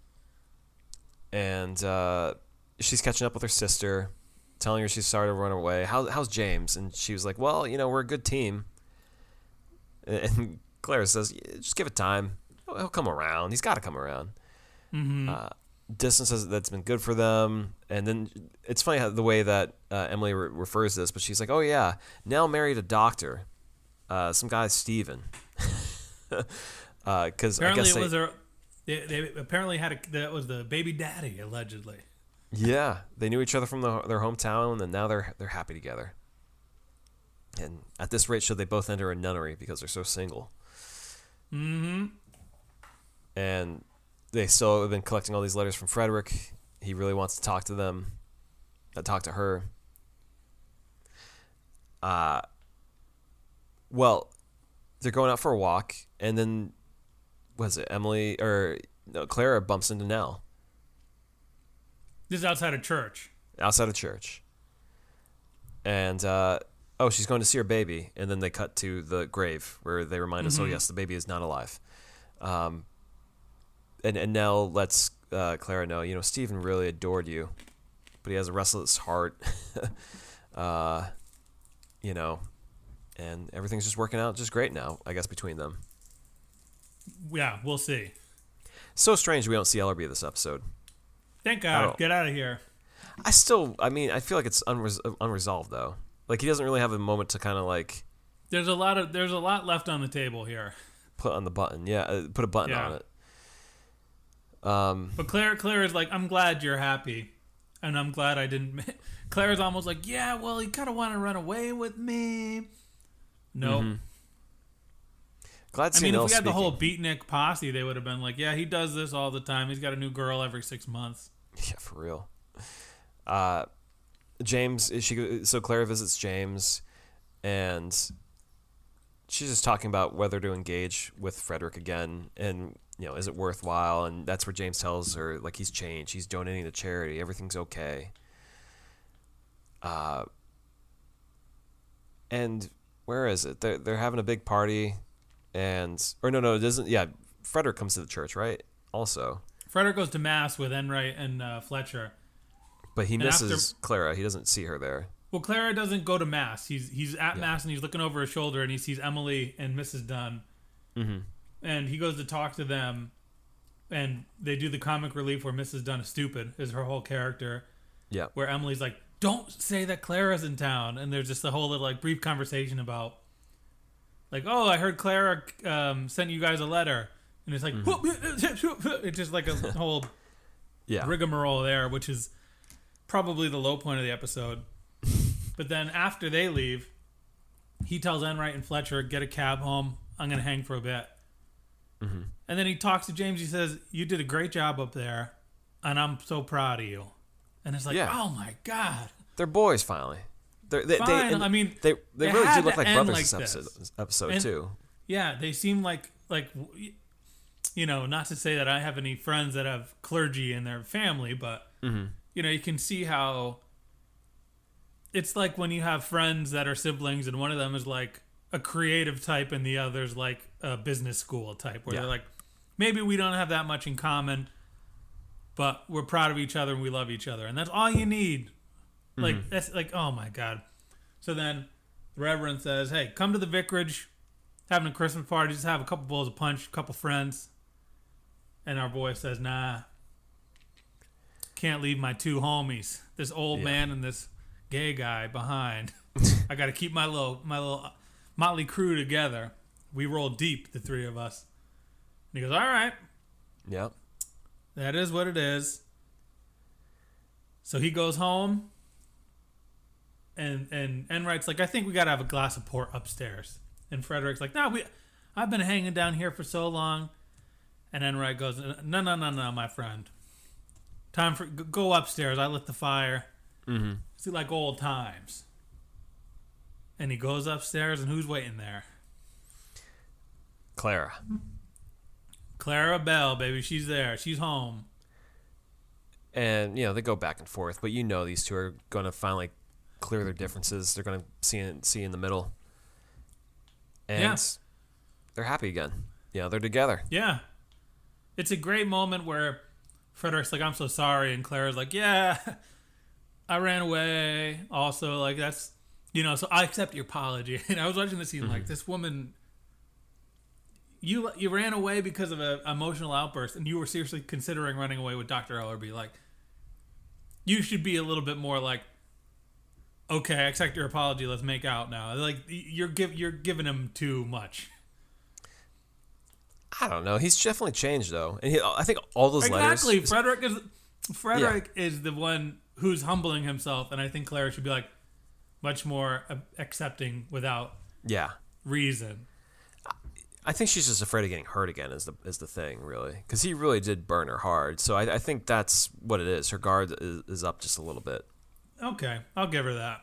And uh, she's catching up with her sister, telling her she's sorry to run away. How, how's James? And she was like, well, you know, we're a good team. And Clara says, yeah, just give it time. He'll come around. He's got to come around. Mm-hmm. Uh, Distance says that's been good for them. And then it's funny how the way that uh, Emily re- refers to this, but she's like, oh, yeah, Nell married a doctor. Uh, some guy, Steven. Because uh, apparently I guess it they, was a, they, they apparently had a, that was the baby daddy, allegedly. Yeah, they knew each other from the, their hometown, and now they're they're happy together. And at this rate, should they both enter a nunnery because they're so single? Mm-hmm. And they still have been collecting all these letters from Frederick. He really wants to talk to them, uh, talk to her. Uh, well, they're going out for a walk, and then, what is it, Emily, or no, Clara bumps into Nell. This is outside of church. Outside of church. And, uh, oh, she's going to see her baby. And then they cut to the grave where they remind us, mm-hmm. oh, yes, the baby is not alive. Um, and, and Nell lets uh, Clara know, you know, Stephen really adored you, but he has a restless heart. uh, you know, and everything's just working out just great now, I guess, between them. Yeah, we'll see. So strange we don't see Ellerby this episode. Thank God. Get out of here. I still, I mean, I feel like it's unres- unresolved, though. Like, he doesn't really have a moment to kind of, like... There's a lot of there's a lot left on the table here. Put on the button. Yeah, uh, put a button yeah. on it. Um, but Claire, Claire is like, I'm glad you're happy. And I'm glad I didn't... Claire's almost like, yeah, well, he kind of wanted to run away with me. Nope. Mm-hmm. Glad to I mean, Nell if we had speaking. the whole Beatnik posse, they would have been like, yeah, he does this all the time. He's got a new girl every six months. Yeah, for real. Uh, James, she so Clara visits James, and she's just talking about whether to engage with Frederick again, and, you know, is it worthwhile? And that's where James tells her, like, he's changed. He's donating to charity. Everything's okay. Uh, and where is it? They're, they're having a big party. And or no no it doesn't yeah Frederick comes to the church, right? Also Frederick goes to mass with Enright and uh, Fletcher, but he and misses after, Clara. He doesn't see her there. Well, Clara doesn't go to mass. He's he's at yeah. mass and he's looking over his shoulder and he sees Emily and Missus Dunn, mm-hmm. and he goes to talk to them, and they do the comic relief where Missus Dunn is stupid, is her whole character, Yeah. where Emily's like, don't say that Clara's in town. And there's just a whole little like brief conversation about like, oh, I heard Clara um, sent you guys a letter. And it's like, mm-hmm. it's just like a whole yeah. rigmarole there, which is probably the low point of the episode. But then after they leave, he tells Enright and Fletcher, get a cab home. I'm going to hang for a bit. Mm-hmm. And then he talks to James. He says, you did a great job up there, and I'm so proud of you. And it's like, yeah. oh, my God. They're boys, finally. They're, they, Fine. they, I mean, they they really do look like brothers like this episode, this. episode and, too. Yeah, they seem like, like, you know, not to say that I have any friends that have clergy in their family, but, mm-hmm. you know, you can see how it's like when you have friends that are siblings and one of them is like a creative type and the other's like a business school type, where yeah. they're like, maybe we don't have that much in common, but we're proud of each other and we love each other. And that's all you need. Like, mm-hmm. that's like, oh my God. So then the Reverend says, hey, come to the vicarage, having a Christmas party, just have a couple bowls of punch, a couple friends. And our boy says, nah, can't leave my two homies, this old yeah. man and this gay guy behind. I got to keep my little, my little motley crew together. We roll deep, the three of us. And he goes, all right. Yep. That is what it is. So he goes home. And and Enright's like, I think we got to have a glass of port upstairs. And Frederick's like, no, we, I've been hanging down here for so long. And Enright goes, no, no, no, no, my friend. Time for, go upstairs. I lit the fire. Mm-hmm. It's like old times. And he goes upstairs, and who's waiting there? Clara. Clara Bell, baby. She's there. She's home. And, you know, they go back and forth, but you know these two are going to finally clear their differences. They're going to see in, see in the middle. And yeah. they're happy again. You know, they're together. Yeah. It's a great moment where Frederick's like, I'm so sorry. And Clara's like, yeah, I ran away. Also, like, that's, you know, so I accept your apology. And I was watching the scene, mm-hmm. like, this woman, you you ran away because of an emotional outburst, and you were seriously considering running away with Doctor Ellerby. Like, you should be a little bit more like, okay, I accept your apology. Let's make out now. Like, you're give you're giving him too much. I don't know. He's definitely changed though, and he, I think all those exactly. letters. Frederick is Frederick yeah. is the one who's humbling himself, and I think Clara should be like much more accepting without yeah reason. I think she's just afraid of getting hurt again. Is the is the thing really? Because he really did burn her hard. So I, I think that's what it is. Her guard is, is up just a little bit. Okay, I'll give her that.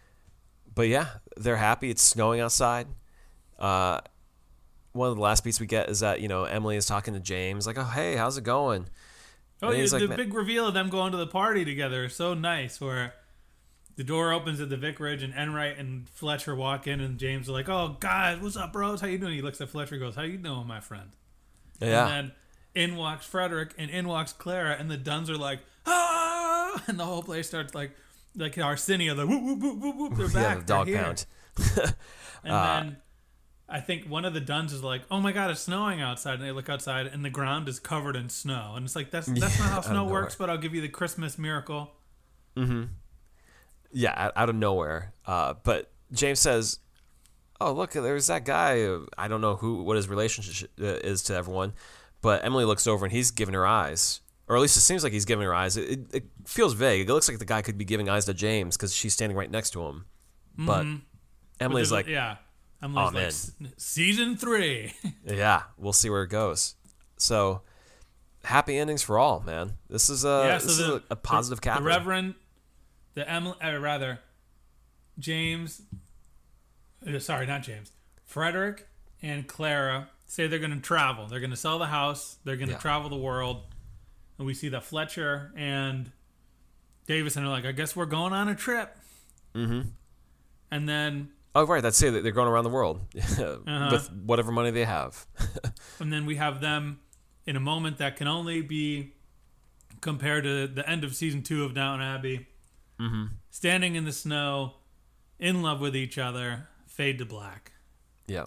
But yeah, they're happy. It's snowing outside. Uh, one of the last beats we get is that, you know, Emily is talking to James, like, oh, hey, how's it going? Oh, yeah, the like, big reveal of them going to the party together is so nice, where the door opens at the vicarage and Enright and Fletcher walk in, and James is like, oh, guys, what's up, bros? How you doing? He looks at Fletcher and goes, how you doing, my friend? Yeah. And then in walks Frederick, and in walks Clara, and the Duns are like, ah! And the whole place starts like, like Arsenio, like, whoop, whoop, whoop, whoop, whoop. They're back. Yeah, the dog They're pound. And uh, then I think one of the Duns is like, oh my God, it's snowing outside. And they look outside, and the ground is covered in snow. And it's like, that's that's yeah, not how snow works, but I'll give you the Christmas miracle. Mm-hmm. Yeah, out of nowhere. Uh, but James says, oh, look, there's that guy. I don't know who, what his relationship is to everyone. But Emily looks over, and he's giving her eyes. Or at least it seems like he's giving her eyes. It, it, it feels vague. It looks like the guy could be giving eyes to James because she's standing right next to him. Mm-hmm. But Emily's but like, yeah, Emily's oh, like, man. season three. Yeah, we'll see where it goes. So, happy endings for all, man. This is a, yeah, so this the, is a, a positive the, capper. The Reverend, the Emily, or rather, James, uh, sorry, not James, Frederick and Clara say they're going to travel. They're going to sell the house. They're going to yeah. travel the world. And we see that Fletcher and Davison are like, I guess we're going on a trip. Mm-hmm. And then... Oh, right. That's it. They're going around the world uh-huh. with whatever money they have. And then we have them in a moment that can only be compared to the end of season two of Downton Abbey. Mm-hmm. Standing in the snow, in love with each other, fade to black. Yep.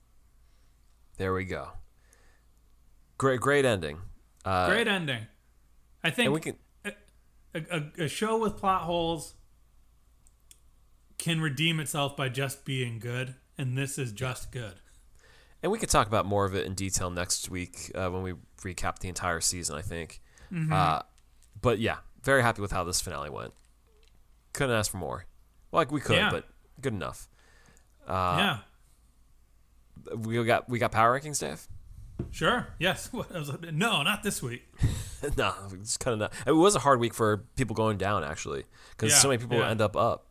There we go. Great, great ending. Uh, Great ending. I think and we can, a, a, a show with plot holes can redeem itself by just being good, and this is just good. And we could talk about more of it in detail next week uh, when we recap the entire season, I think. Mm-hmm. Uh, but yeah, very happy with how this finale went. Couldn't ask for more. Well, like we could, Yeah. but good enough. Uh, yeah. We got we got power rankings, Dave. Sure. Yes. No, not this week. No, it's kind of not. It was a hard week for people going down, actually, because Yeah, so many people yeah. end up up.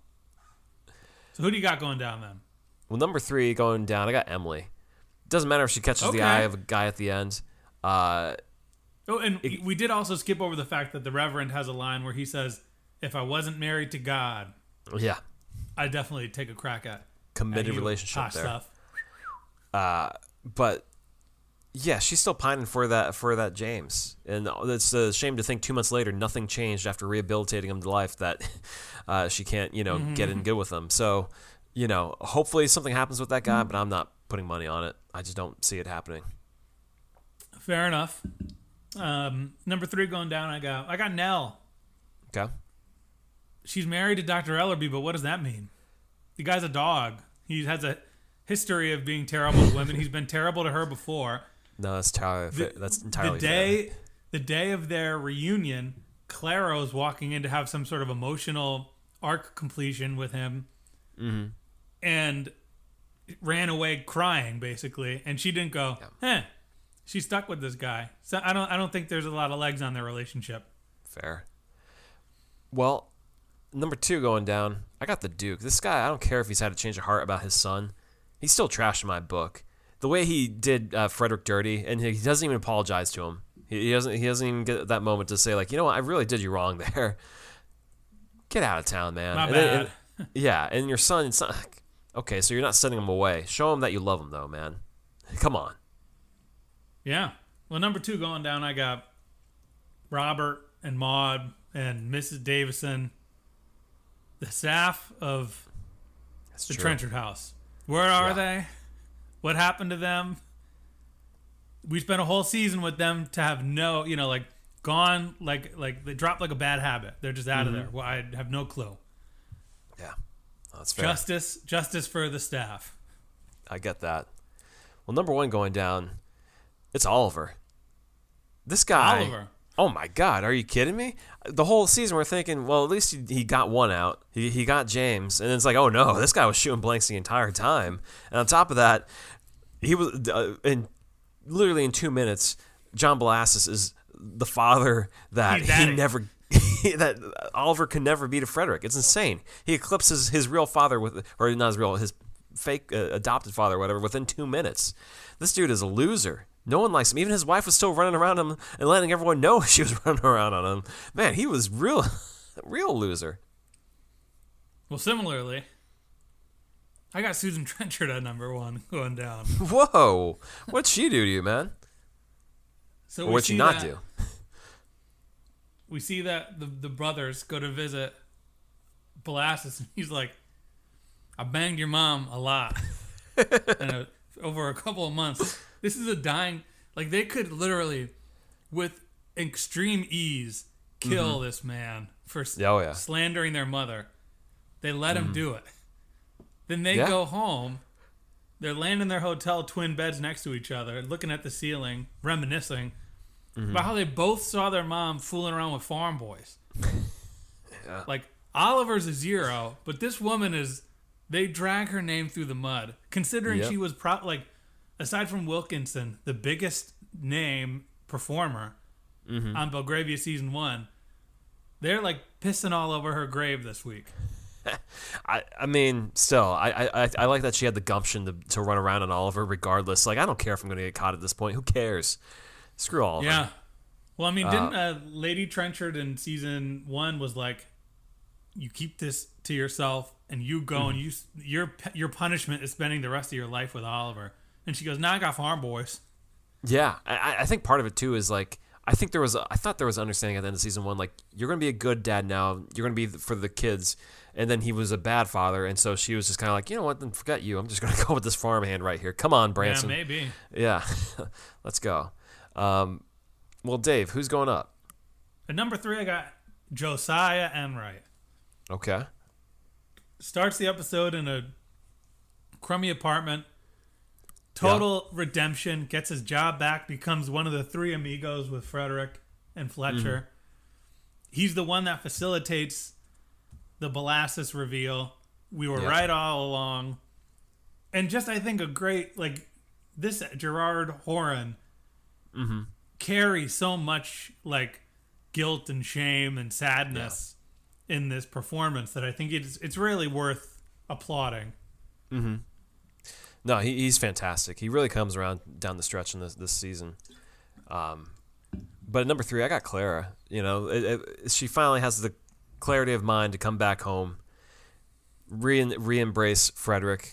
So who do you got going down then? Well, number three going down, I got Emily. Doesn't matter if she catches Okay. the eye of a guy at the end. Uh, Oh, and we did also skip over the fact that the Reverend has a line where he says, "If I wasn't married to God, yeah, I'd definitely take a crack at committed at you, relationship hot there. stuff." Uh, but yeah, she's still pining for that for that James, and it's a shame to think two months later nothing changed after rehabilitating him to life that uh, she can't you know Mm-hmm. get in good with him. So you know, hopefully something happens with that guy, but I'm not putting money on it. I just don't see it happening. Fair enough. Um, number three going down, I got I got Nell. Okay. She's married to Doctor Ellerby, but what does that mean? The guy's a dog. He has a history of being terrible to women. He's been terrible to her before. No, that's entirely The, that's entirely the day the day of their reunion, Claro's walking in to have some sort of emotional arc completion with him, Mm-hmm. and ran away crying basically. And she didn't go, "Eh." She's stuck with this guy. So I don't I don't think there's a lot of legs on their relationship. Fair. Well, number two going down, I got the Duke. This guy, I don't care if he's had a change of heart about his son. He's still trash in my book. The way he did uh, Frederick dirty, and he doesn't even apologize to him. He, he doesn't. He doesn't even get that moment to say like, you know what, I really did you wrong there. Get out of town, man. My And bad. then- and- yeah, and your son. It's not, okay, so you're not sending him away. Show him that you love him, though, man. Come on. Yeah. Well, number two going down, I got Robert and Maude and Missus Davison, the staff of That's the true. Trenchard house. Where are Yeah. they? What happened to them? We spent a whole season with them to have no, you know, like gone, like like they dropped like a bad habit. They're just out Mm-hmm. of there. Well, I have no clue. Yeah, that's fair. Justice, justice for the staff. I get that. Well, number one going down, it's Oliver. This guy. Oliver. Oh my God, are you kidding me? The whole season we're thinking, well, at least he, he got one out. He he got James, and it's like, oh no, this guy was shooting blanks the entire time. And on top of that, he was uh, in literally in two minutes. John Belassus is the father that He's he daddy. never that Oliver could never be to Frederick. It's insane. He eclipses his real father with, or not his real, his fake uh, adopted father, or whatever, within two minutes. This dude is a loser. No one likes him. Even his wife was still running around him and letting everyone know she was running around on him. Man, he was real, real loser. Well, similarly, I got Susan Trenchard at number one going down. Whoa, what'd she do to you, man? So Or we what'd she see not that- do? We see that the, the brothers go to visit Belassus, and he's like, "I banged your mom a lot, and uh, over a couple of months. This is a dying. Like they could literally, with extreme ease, kill this man for s- Oh, yeah. slandering their mother. They let him do it. Then they Yeah. go home. They're laying in their hotel twin beds next to each other, looking at the ceiling, reminiscing about how they both saw their mom fooling around with farm boys. Yeah. Like, Oliver's a zero, but this woman is, they drag her name through the mud. Considering Yep. she was, pro- like, aside from Wilkinson, the biggest name performer Mm-hmm. on Belgravia season one, they're, like, pissing all over her grave this week. I, I mean, still, I, I I like that she had the gumption to, to run around on Oliver regardless. Like, I don't care if I'm going to get caught at this point. Who cares? Screw Oliver. Yeah. Well, I mean, didn't uh, Lady Trenchard in season one was like, you keep this to yourself and you go Mm-hmm. and you your your punishment is spending the rest of your life with Oliver. And she goes, "Nah, I got farm boys." Yeah, I, I think part of it too is like I think there was a, I thought there was an understanding at the end of season one like you're gonna be a good dad now, you're gonna be for the kids, and then he was a bad father, and so she was just kind of like, you know what, then forget you, I'm just gonna go with this farmhand right here. Come on, Branson. Yeah, maybe. Yeah, let's go. Um, well, Dave, who's going up? At number three, I got Josiah Enright. Okay. Starts the episode in a crummy apartment. Total yeah. redemption. Gets his job back. Becomes one of the three amigos with Frederick and Fletcher. Mm-hmm. He's the one that facilitates the Bellasis reveal. We were yeah. right all along. And just, I think, a great, like, this Gerard Horan mm-hmm. carries so much, like, guilt and shame and sadness yeah. in this performance that I think it's it's really worth applauding. Mm-hmm. No, he, he's fantastic. He really comes around down the stretch in this this season. Um, but at number three, I got Clara. You know, it, it, she finally has the clarity of mind to come back home, re re-embrace Frederick.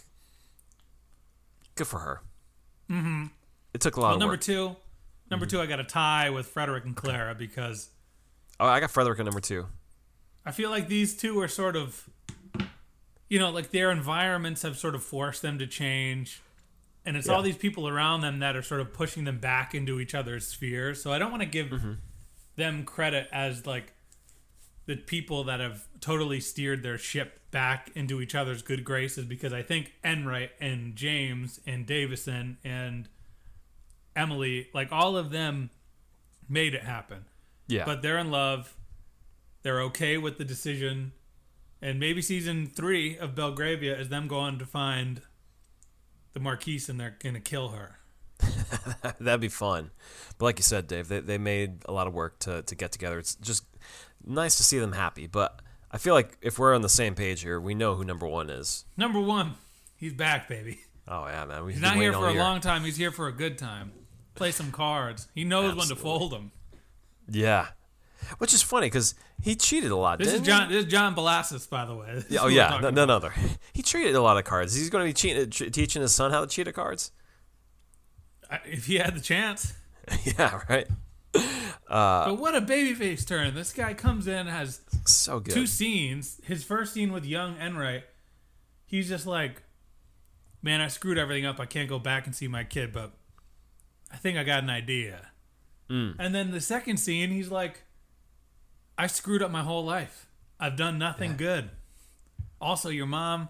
Good for her. Mm-hmm. It took a lot well, of number work. two, number mm-hmm. two, I got a tie with Frederick and Clara because. Oh, I got Frederick at number two. I feel like these two are sort of, you know, like their environments have sort of forced them to change. And it's yeah. all these people around them that are sort of pushing them back into each other's spheres. So I don't want to give mm-hmm. them credit as like the people that have totally steered their ship back into each other's good graces, because I think Enright and James and Davison and Emily, like all of them made it happen. Yeah. But they're in love. They're okay with the decision. And maybe season three of Belgravia is them going to find the Marquise and they're going to kill her. That'd be fun. But like you said, Dave, they, they made a lot of work to, to get together. It's just nice to see them happy. But I feel like if we're on the same page here, we know who number one is. Number one, he's back, baby. Oh, yeah, man. We've he's not here for a year. long time. He's here for a good time. Play some cards. He knows Absolutely. when to fold them. Yeah. Which is funny because he cheated a lot. This didn't is John. He? This is John Bellasis, by the way. Yeah, oh yeah, no, none other. He cheated a lot of cards. He's going to be cheating, teaching his son how to cheat at cards. If he had the chance. Yeah, right. Uh, but what a babyface turn! This guy comes in, has so good. two scenes. His first scene with young Enright, he's just like, "Man, I screwed everything up. I can't go back and see my kid, but I think I got an idea." Mm. And then the second scene, he's like, I screwed up my whole life. I've done nothing yeah. good. Also, your mom,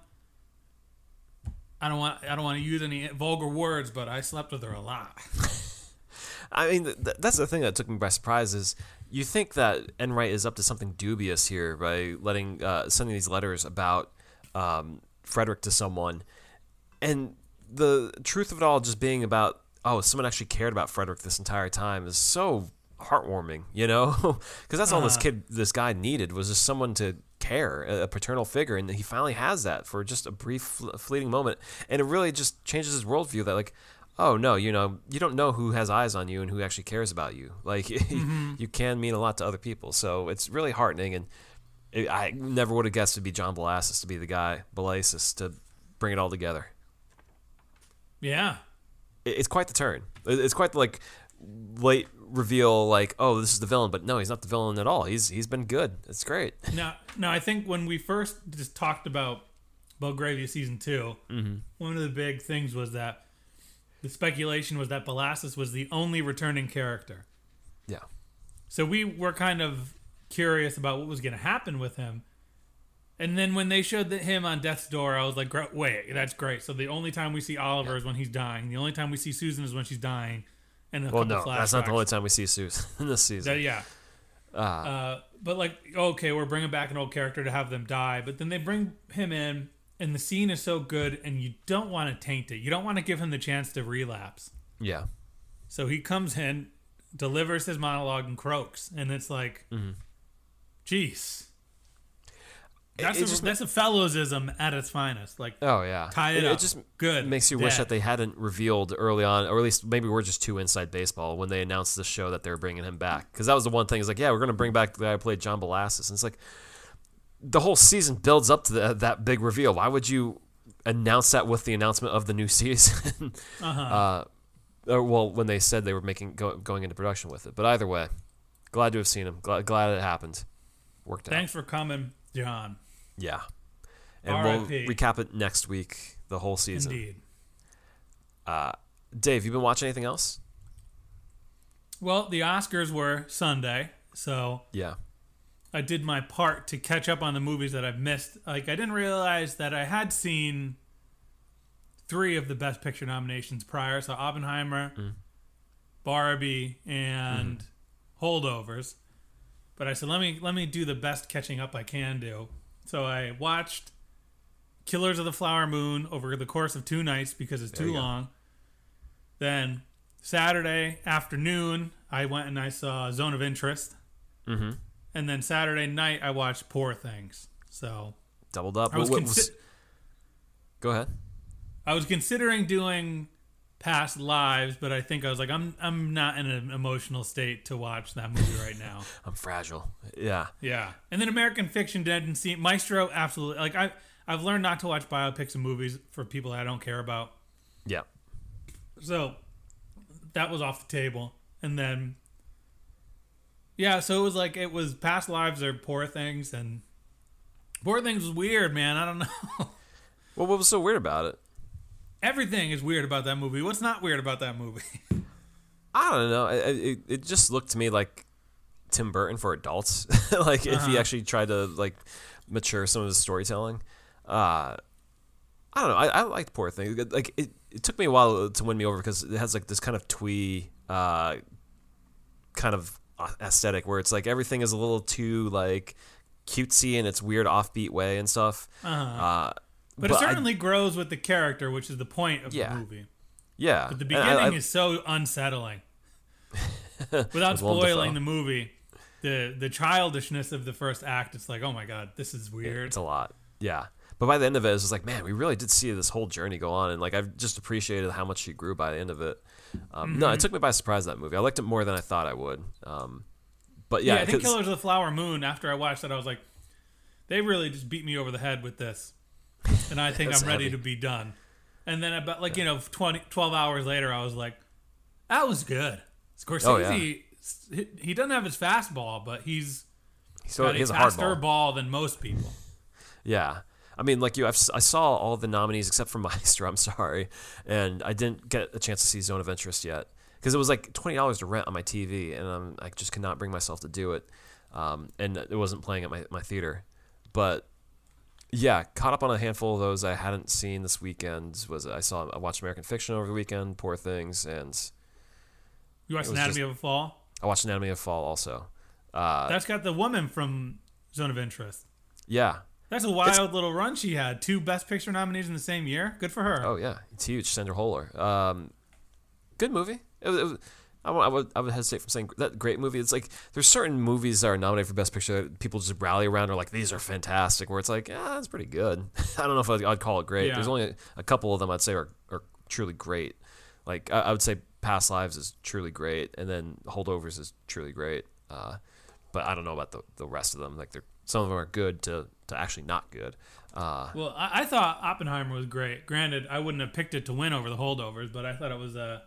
I don't want I don't want to use any vulgar words, but I slept with her a lot. I mean, th- that's the thing that took me by surprise is you think that Enright is up to something dubious here by letting uh, sending these letters about um, Frederick to someone, and the truth of it all just being about, oh, someone actually cared about Frederick this entire time is so heartwarming, you know, because that's all uh, this kid, this guy needed was just someone to care, a paternal figure, and he finally has that for just a brief, fleeting moment, and it really just changes his worldview. That like, oh no, you know, you don't know who has eyes on you and who actually cares about you. Like, mm-hmm. you can mean a lot to other people, so it's really heartening. And it, I never would have guessed it'd be John Bellasis to be the guy, Bellasis to bring it all together. Yeah, it, it's quite the turn. It's quite the, like late reveal, like, oh, this is the villain, but no, he's not the villain at all. He's he's been good. It's great. Now, now I think when we first just talked about Belgravia season two, mm-hmm. one of the big things was that the speculation was that Bellasis was the only returning character. Yeah. So we were kind of curious about what was going to happen with him. And then when they showed him on death's door, I was like, wait, that's great. So the only time we see Oliver yeah. is when he's dying. The only time we see Susan is when she's dying. And a well, couple no, flashbacks. That's not the only time we see Susan in this season. That, yeah. Uh, uh, but like, okay, we're bringing back an old character to have them die. But then they bring him in, and the scene is so good, and you don't want to taint it. You don't want to give him the chance to relapse. Yeah. So he comes in, delivers his monologue, and croaks. And it's like, mm-hmm. geez. That's, it, it a, just, that's a fellowsism at its finest. Like, oh yeah, tie it, it up. It just good. Makes you Dead. wish that they hadn't revealed early on, or at least maybe we're just too inside baseball when they announced the show that they were bringing him back. Because that was the one thing. Is like, yeah, we're going to bring back the guy who played John Bellasis, and it's like the whole season builds up to the, that big reveal. Why would you announce that with the announcement of the new season? uh-huh. uh, or, well, when they said they were making go, going into production with it. But either way, glad to have seen him. Glad, glad it happened. Worked out. Thanks for coming, John. Yeah. And R I P we'll recap it next week, the whole season. Indeed. Uh, Dave, you been watching anything else? Well, the Oscars were Sunday, so yeah, I did my part to catch up on the movies that I've missed. Like, I didn't realize that I had seen three of the Best Picture nominations prior. So Oppenheimer, mm. Barbie, and mm-hmm. Holdovers. But I said, let me let me do the best catching up I can do. So I watched Killers of the Flower Moon over the course of two nights because it's too long. Go. Then Saturday afternoon, I went and I saw Zone of Interest. Mm-hmm. And then Saturday night, I watched Poor Things. So doubled up. I was what, consi- was... Go ahead. I was considering doing Past Lives, but I think I was like, I'm I'm not in an emotional state to watch that movie right now. I'm fragile. Yeah. Yeah. And then American Fiction didn't see Maestro. Absolutely. Like I I've learned not to watch biopics and movies for people I don't care about. Yeah. So that was off the table, and then. Yeah, so it was like, it was Past Lives or Poor Things, and Poor Things was weird, man. I don't know. Well, what was so weird about it? Everything is weird about that movie. What's not weird about that movie? I don't know. It, it, it just looked to me like Tim Burton for adults. Like, uh-huh. if he actually tried to, like, mature some of his storytelling. Uh, I don't know. I, I liked Poor Things. Like, it, it took me a while to win me over because it has, like, this kind of twee uh, kind of aesthetic where it's like everything is a little too like cutesy in its weird offbeat way and stuff. Uh-huh. Uh, but, but it certainly I, grows with the character, which is the point of yeah. the movie. Yeah. But the beginning I, I, is so unsettling. Without spoiling the movie, the the childishness of the first act, it's like, oh my god, this is weird. It's a lot. Yeah. But by the end of it, it's just like, man, we really did see this whole journey go on, and like I've just appreciated how much she grew by the end of it. Um, mm-hmm. No, it took me by surprise, that movie. I liked it more than I thought I would. Um, but yeah, yeah I think Killers of the Flower Moon, after I watched that, I was like, they really just beat me over the head with this, and I think I'm ready heavy. to be done. And then about like you know twenty, twelve hours later, I was like, that was good. Scorsese, oh, yeah. he doesn't have his fastball, but he's so, got he has a a hard faster ball. ball than most people. Yeah. I mean, like you, I've, I saw all the nominees except for Maestro, I'm sorry. And I didn't get a chance to see Zone of Interest yet. Because it was like twenty dollars to rent on my T V, and um, I just could not bring myself to do it. Um, and it wasn't playing at my, my theater. But, yeah, caught up on a handful of those I hadn't seen this weekend. Was I saw I watched American Fiction over the weekend, Poor Things, and... You watched Anatomy just, of a Fall? I watched Anatomy of a Fall also. Uh, That's got the woman from Zone of Interest. Yeah. That's a wild it's, little run she had. Two Best Picture nominees in the same year. Good for her. Oh, yeah. It's huge. Sandra Holler. Um, good movie. It was, it was, I, would, I, would, I would hesitate from saying that great movie. It's like there's certain movies that are nominated for Best Picture that people just rally around or like, these are fantastic, where it's like, yeah, that's pretty good. I don't know if I'd, I'd call it great. Yeah. There's only a, a couple of them I'd say are, are truly great. Like, I, I would say Past Lives is truly great, and then Holdovers is truly great. Uh, but I don't know about the, the rest of them. Like, they're some of them are good to, to actually not good. Uh, well, I, I thought Oppenheimer was great. Granted, I wouldn't have picked it to win over the Holdovers, but I thought it was uh,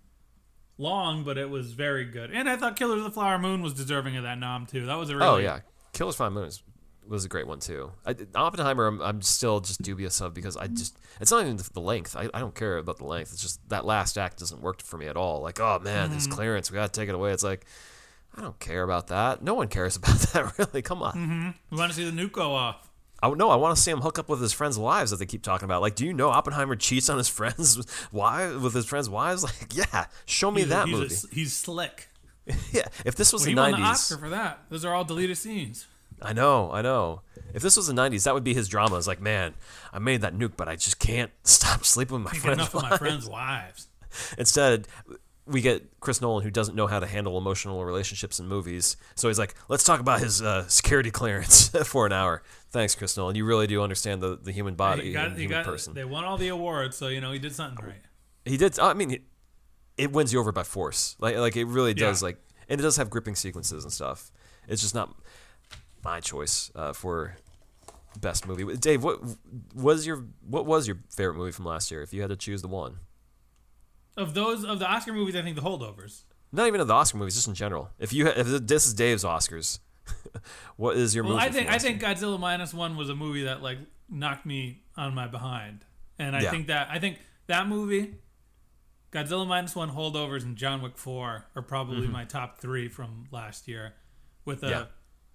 long, but it was very good. And I thought Killers of the Flower Moon was deserving of that nom, too. That was a really... Oh, yeah. Killers of the Flower Moon was, was a great one, too. I, Oppenheimer, I'm, I'm still just dubious of because I just... It's not even the length. I, I don't care about the length. It's just that last act doesn't work for me at all. Like, oh, man, mm-hmm. this clearance, we got to take it away. It's like... I don't care about that. No one cares about that, really. Come on. Mm-hmm. We want to see the nuke go off. I no, I want to see him hook up with his friends' wives that they keep talking about. Like, do you know Oppenheimer cheats on his friends' wives with his friends' wives? Like, yeah, show me he's that a, he's movie. A, he's slick. Yeah, if this was well, the he nineties, won the Oscar for that. Those are all deleted scenes. I know, I know. If this was the nineties, that would be his drama. It's like, man, I made that nuke, but I just can't stop sleeping with my Can't friends' enough wives. Of my friends' wives. Instead, we get Chris Nolan, who doesn't know how to handle emotional relationships in movies. So he's like, let's talk about his uh, security clearance for an hour. Thanks, Chris Nolan. You really do understand the, the human body got, and the human got, person. They won all the awards, so, you know, he did something right. He did. I mean, it wins you over by force. Like, like it really does. Yeah. Like, and it does have gripping sequences and stuff. It's just not my choice uh, for best movie. Dave, what was your what was your favorite movie from last year? If you had to choose the one. Of those of the Oscar movies, I think the Holdovers. Not even of the Oscar movies, just in general. If you if this is Dave's Oscars, what is your well, movie? I think I think Godzilla Minus One was a movie that like knocked me on my behind, and I yeah. think that I think that movie, Godzilla Minus One, Holdovers, and John Wick Four are probably mm-hmm. my top three from last year. With a, yeah.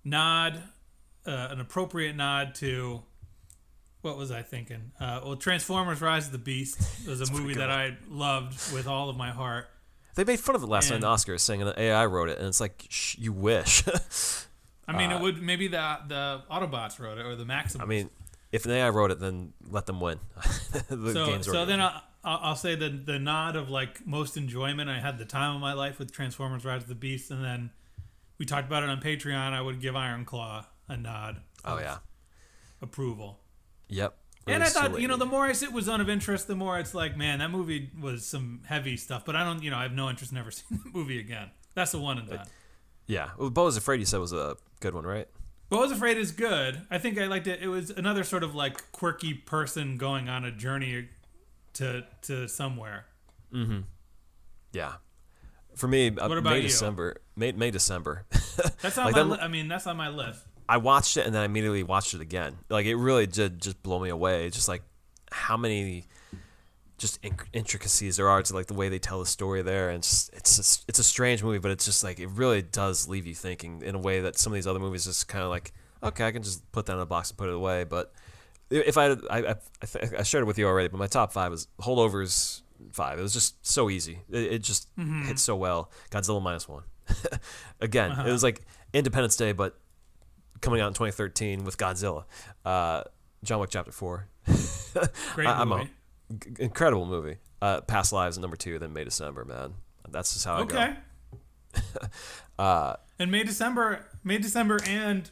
nod, uh, an appropriate nod to, what was I thinking? Uh, well, Transformers: Rise of the Beast was a movie that I loved with all of my heart. They made fun of it last And- night in the Oscars, saying an A I wrote it, and it's like, shh, you wish. I mean, Uh, it would maybe the the Autobots wrote it or the Maximals. I mean, if an A I wrote it, then let them win. the so game's so already then won. I'll, I'll I'll say the the nod of like most enjoyment. I had the time of my life with Transformers: Rise of the Beast, and then we talked about it on Patreon. I would give Iron Claw a nod. Oh of yeah, approval. yep. And I Released too thought, late. you know, the more I sit with Zone of Interest, the more it's like, man, that movie was some heavy stuff. But I don't, you know, I have no interest in ever seeing the movie again. That's the one and done. Yeah, well, Bo is Afraid you said was a good one, right? But I Was Afraid is good. I think I liked it. It was another sort of like quirky person going on a journey to to somewhere. Yeah. For me, uh, What about May you? December, May May December. That's on Like my. that- Li- I mean, that's on my list. I watched it and then I immediately watched it again. Like it really did just blow me away. Just like how many just in- intricacies there are to like the way they tell the story there, and just, it's just, it's a strange movie, but it's just like it really does leave you thinking in a way that some of these other movies just kind of like, okay, I can just put that in a box and put it away. But if I I I, I, th- I shared it with you already, but my top five was Holdovers five. It was just so easy. It, it just hit so well. Godzilla minus one. Again, Uh-huh. it was like Independence Day, but coming out in twenty thirteen with Godzilla. Uh, John Wick Chapter four. Great I- I'm a- movie. g- incredible movie. Uh, Past Lives number two, then May December, man. That's just how I Okay. go. Uh, And May December, May December, and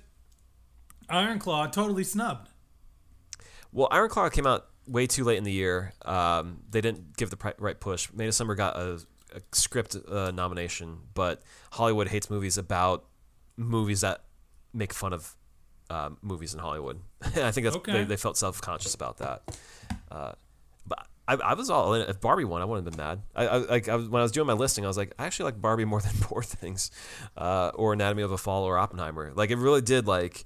Iron Claw totally snubbed. well, Iron Claw came out way too late in the year. Um, they didn't give the pri- right push. May December got a, a script uh, nomination, but Hollywood hates movies about movies that make fun of uh, movies in Hollywood. And I think that's, Okay. they, they felt self-conscious about that. Uh, but I, I was all in. If Barbie won, I wouldn't have been mad. I, I like I was, when I was doing my listing, I was like, I actually like Barbie more than Poor Things, uh, or Anatomy of a Fall, or Oppenheimer. Like it really did like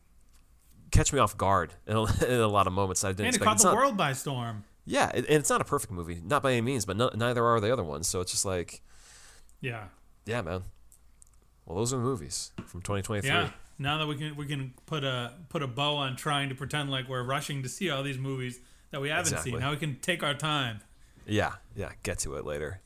catch me off guard in a, in a lot of moments that I didn't And it expect. caught It's the not- world by storm. yeah, it, and it's not a perfect movie, not by any means, but no, neither are the other ones. So it's just like, Yeah. yeah, man. Well, those are the movies from twenty twenty-three. Yeah. Now that we can we can put a put a bow on trying to pretend like we're rushing to see all these movies that we haven't Exactly. seen. Now we can take our time. Yeah, yeah, get to it later.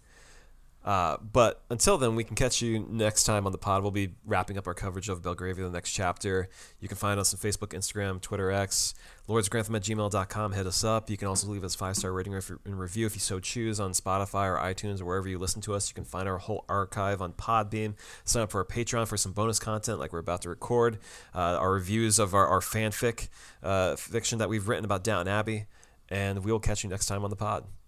Uh, but until then, we can catch you next time on the pod. We'll be wrapping up our coverage of Belgravia, the next chapter. You can find us on Facebook, Instagram, Twitter, X, lordsgrantham at gmail dot com. Hit us up. You can also leave us a five-star rating and review if you so choose on Spotify or iTunes or wherever you listen to us. You can find our whole archive on Podbean. Sign up for our Patreon for some bonus content like we're about to record. Uh, our reviews of our, our fanfic uh, fiction that we've written about Downton Abbey. And we will catch you next time on the pod.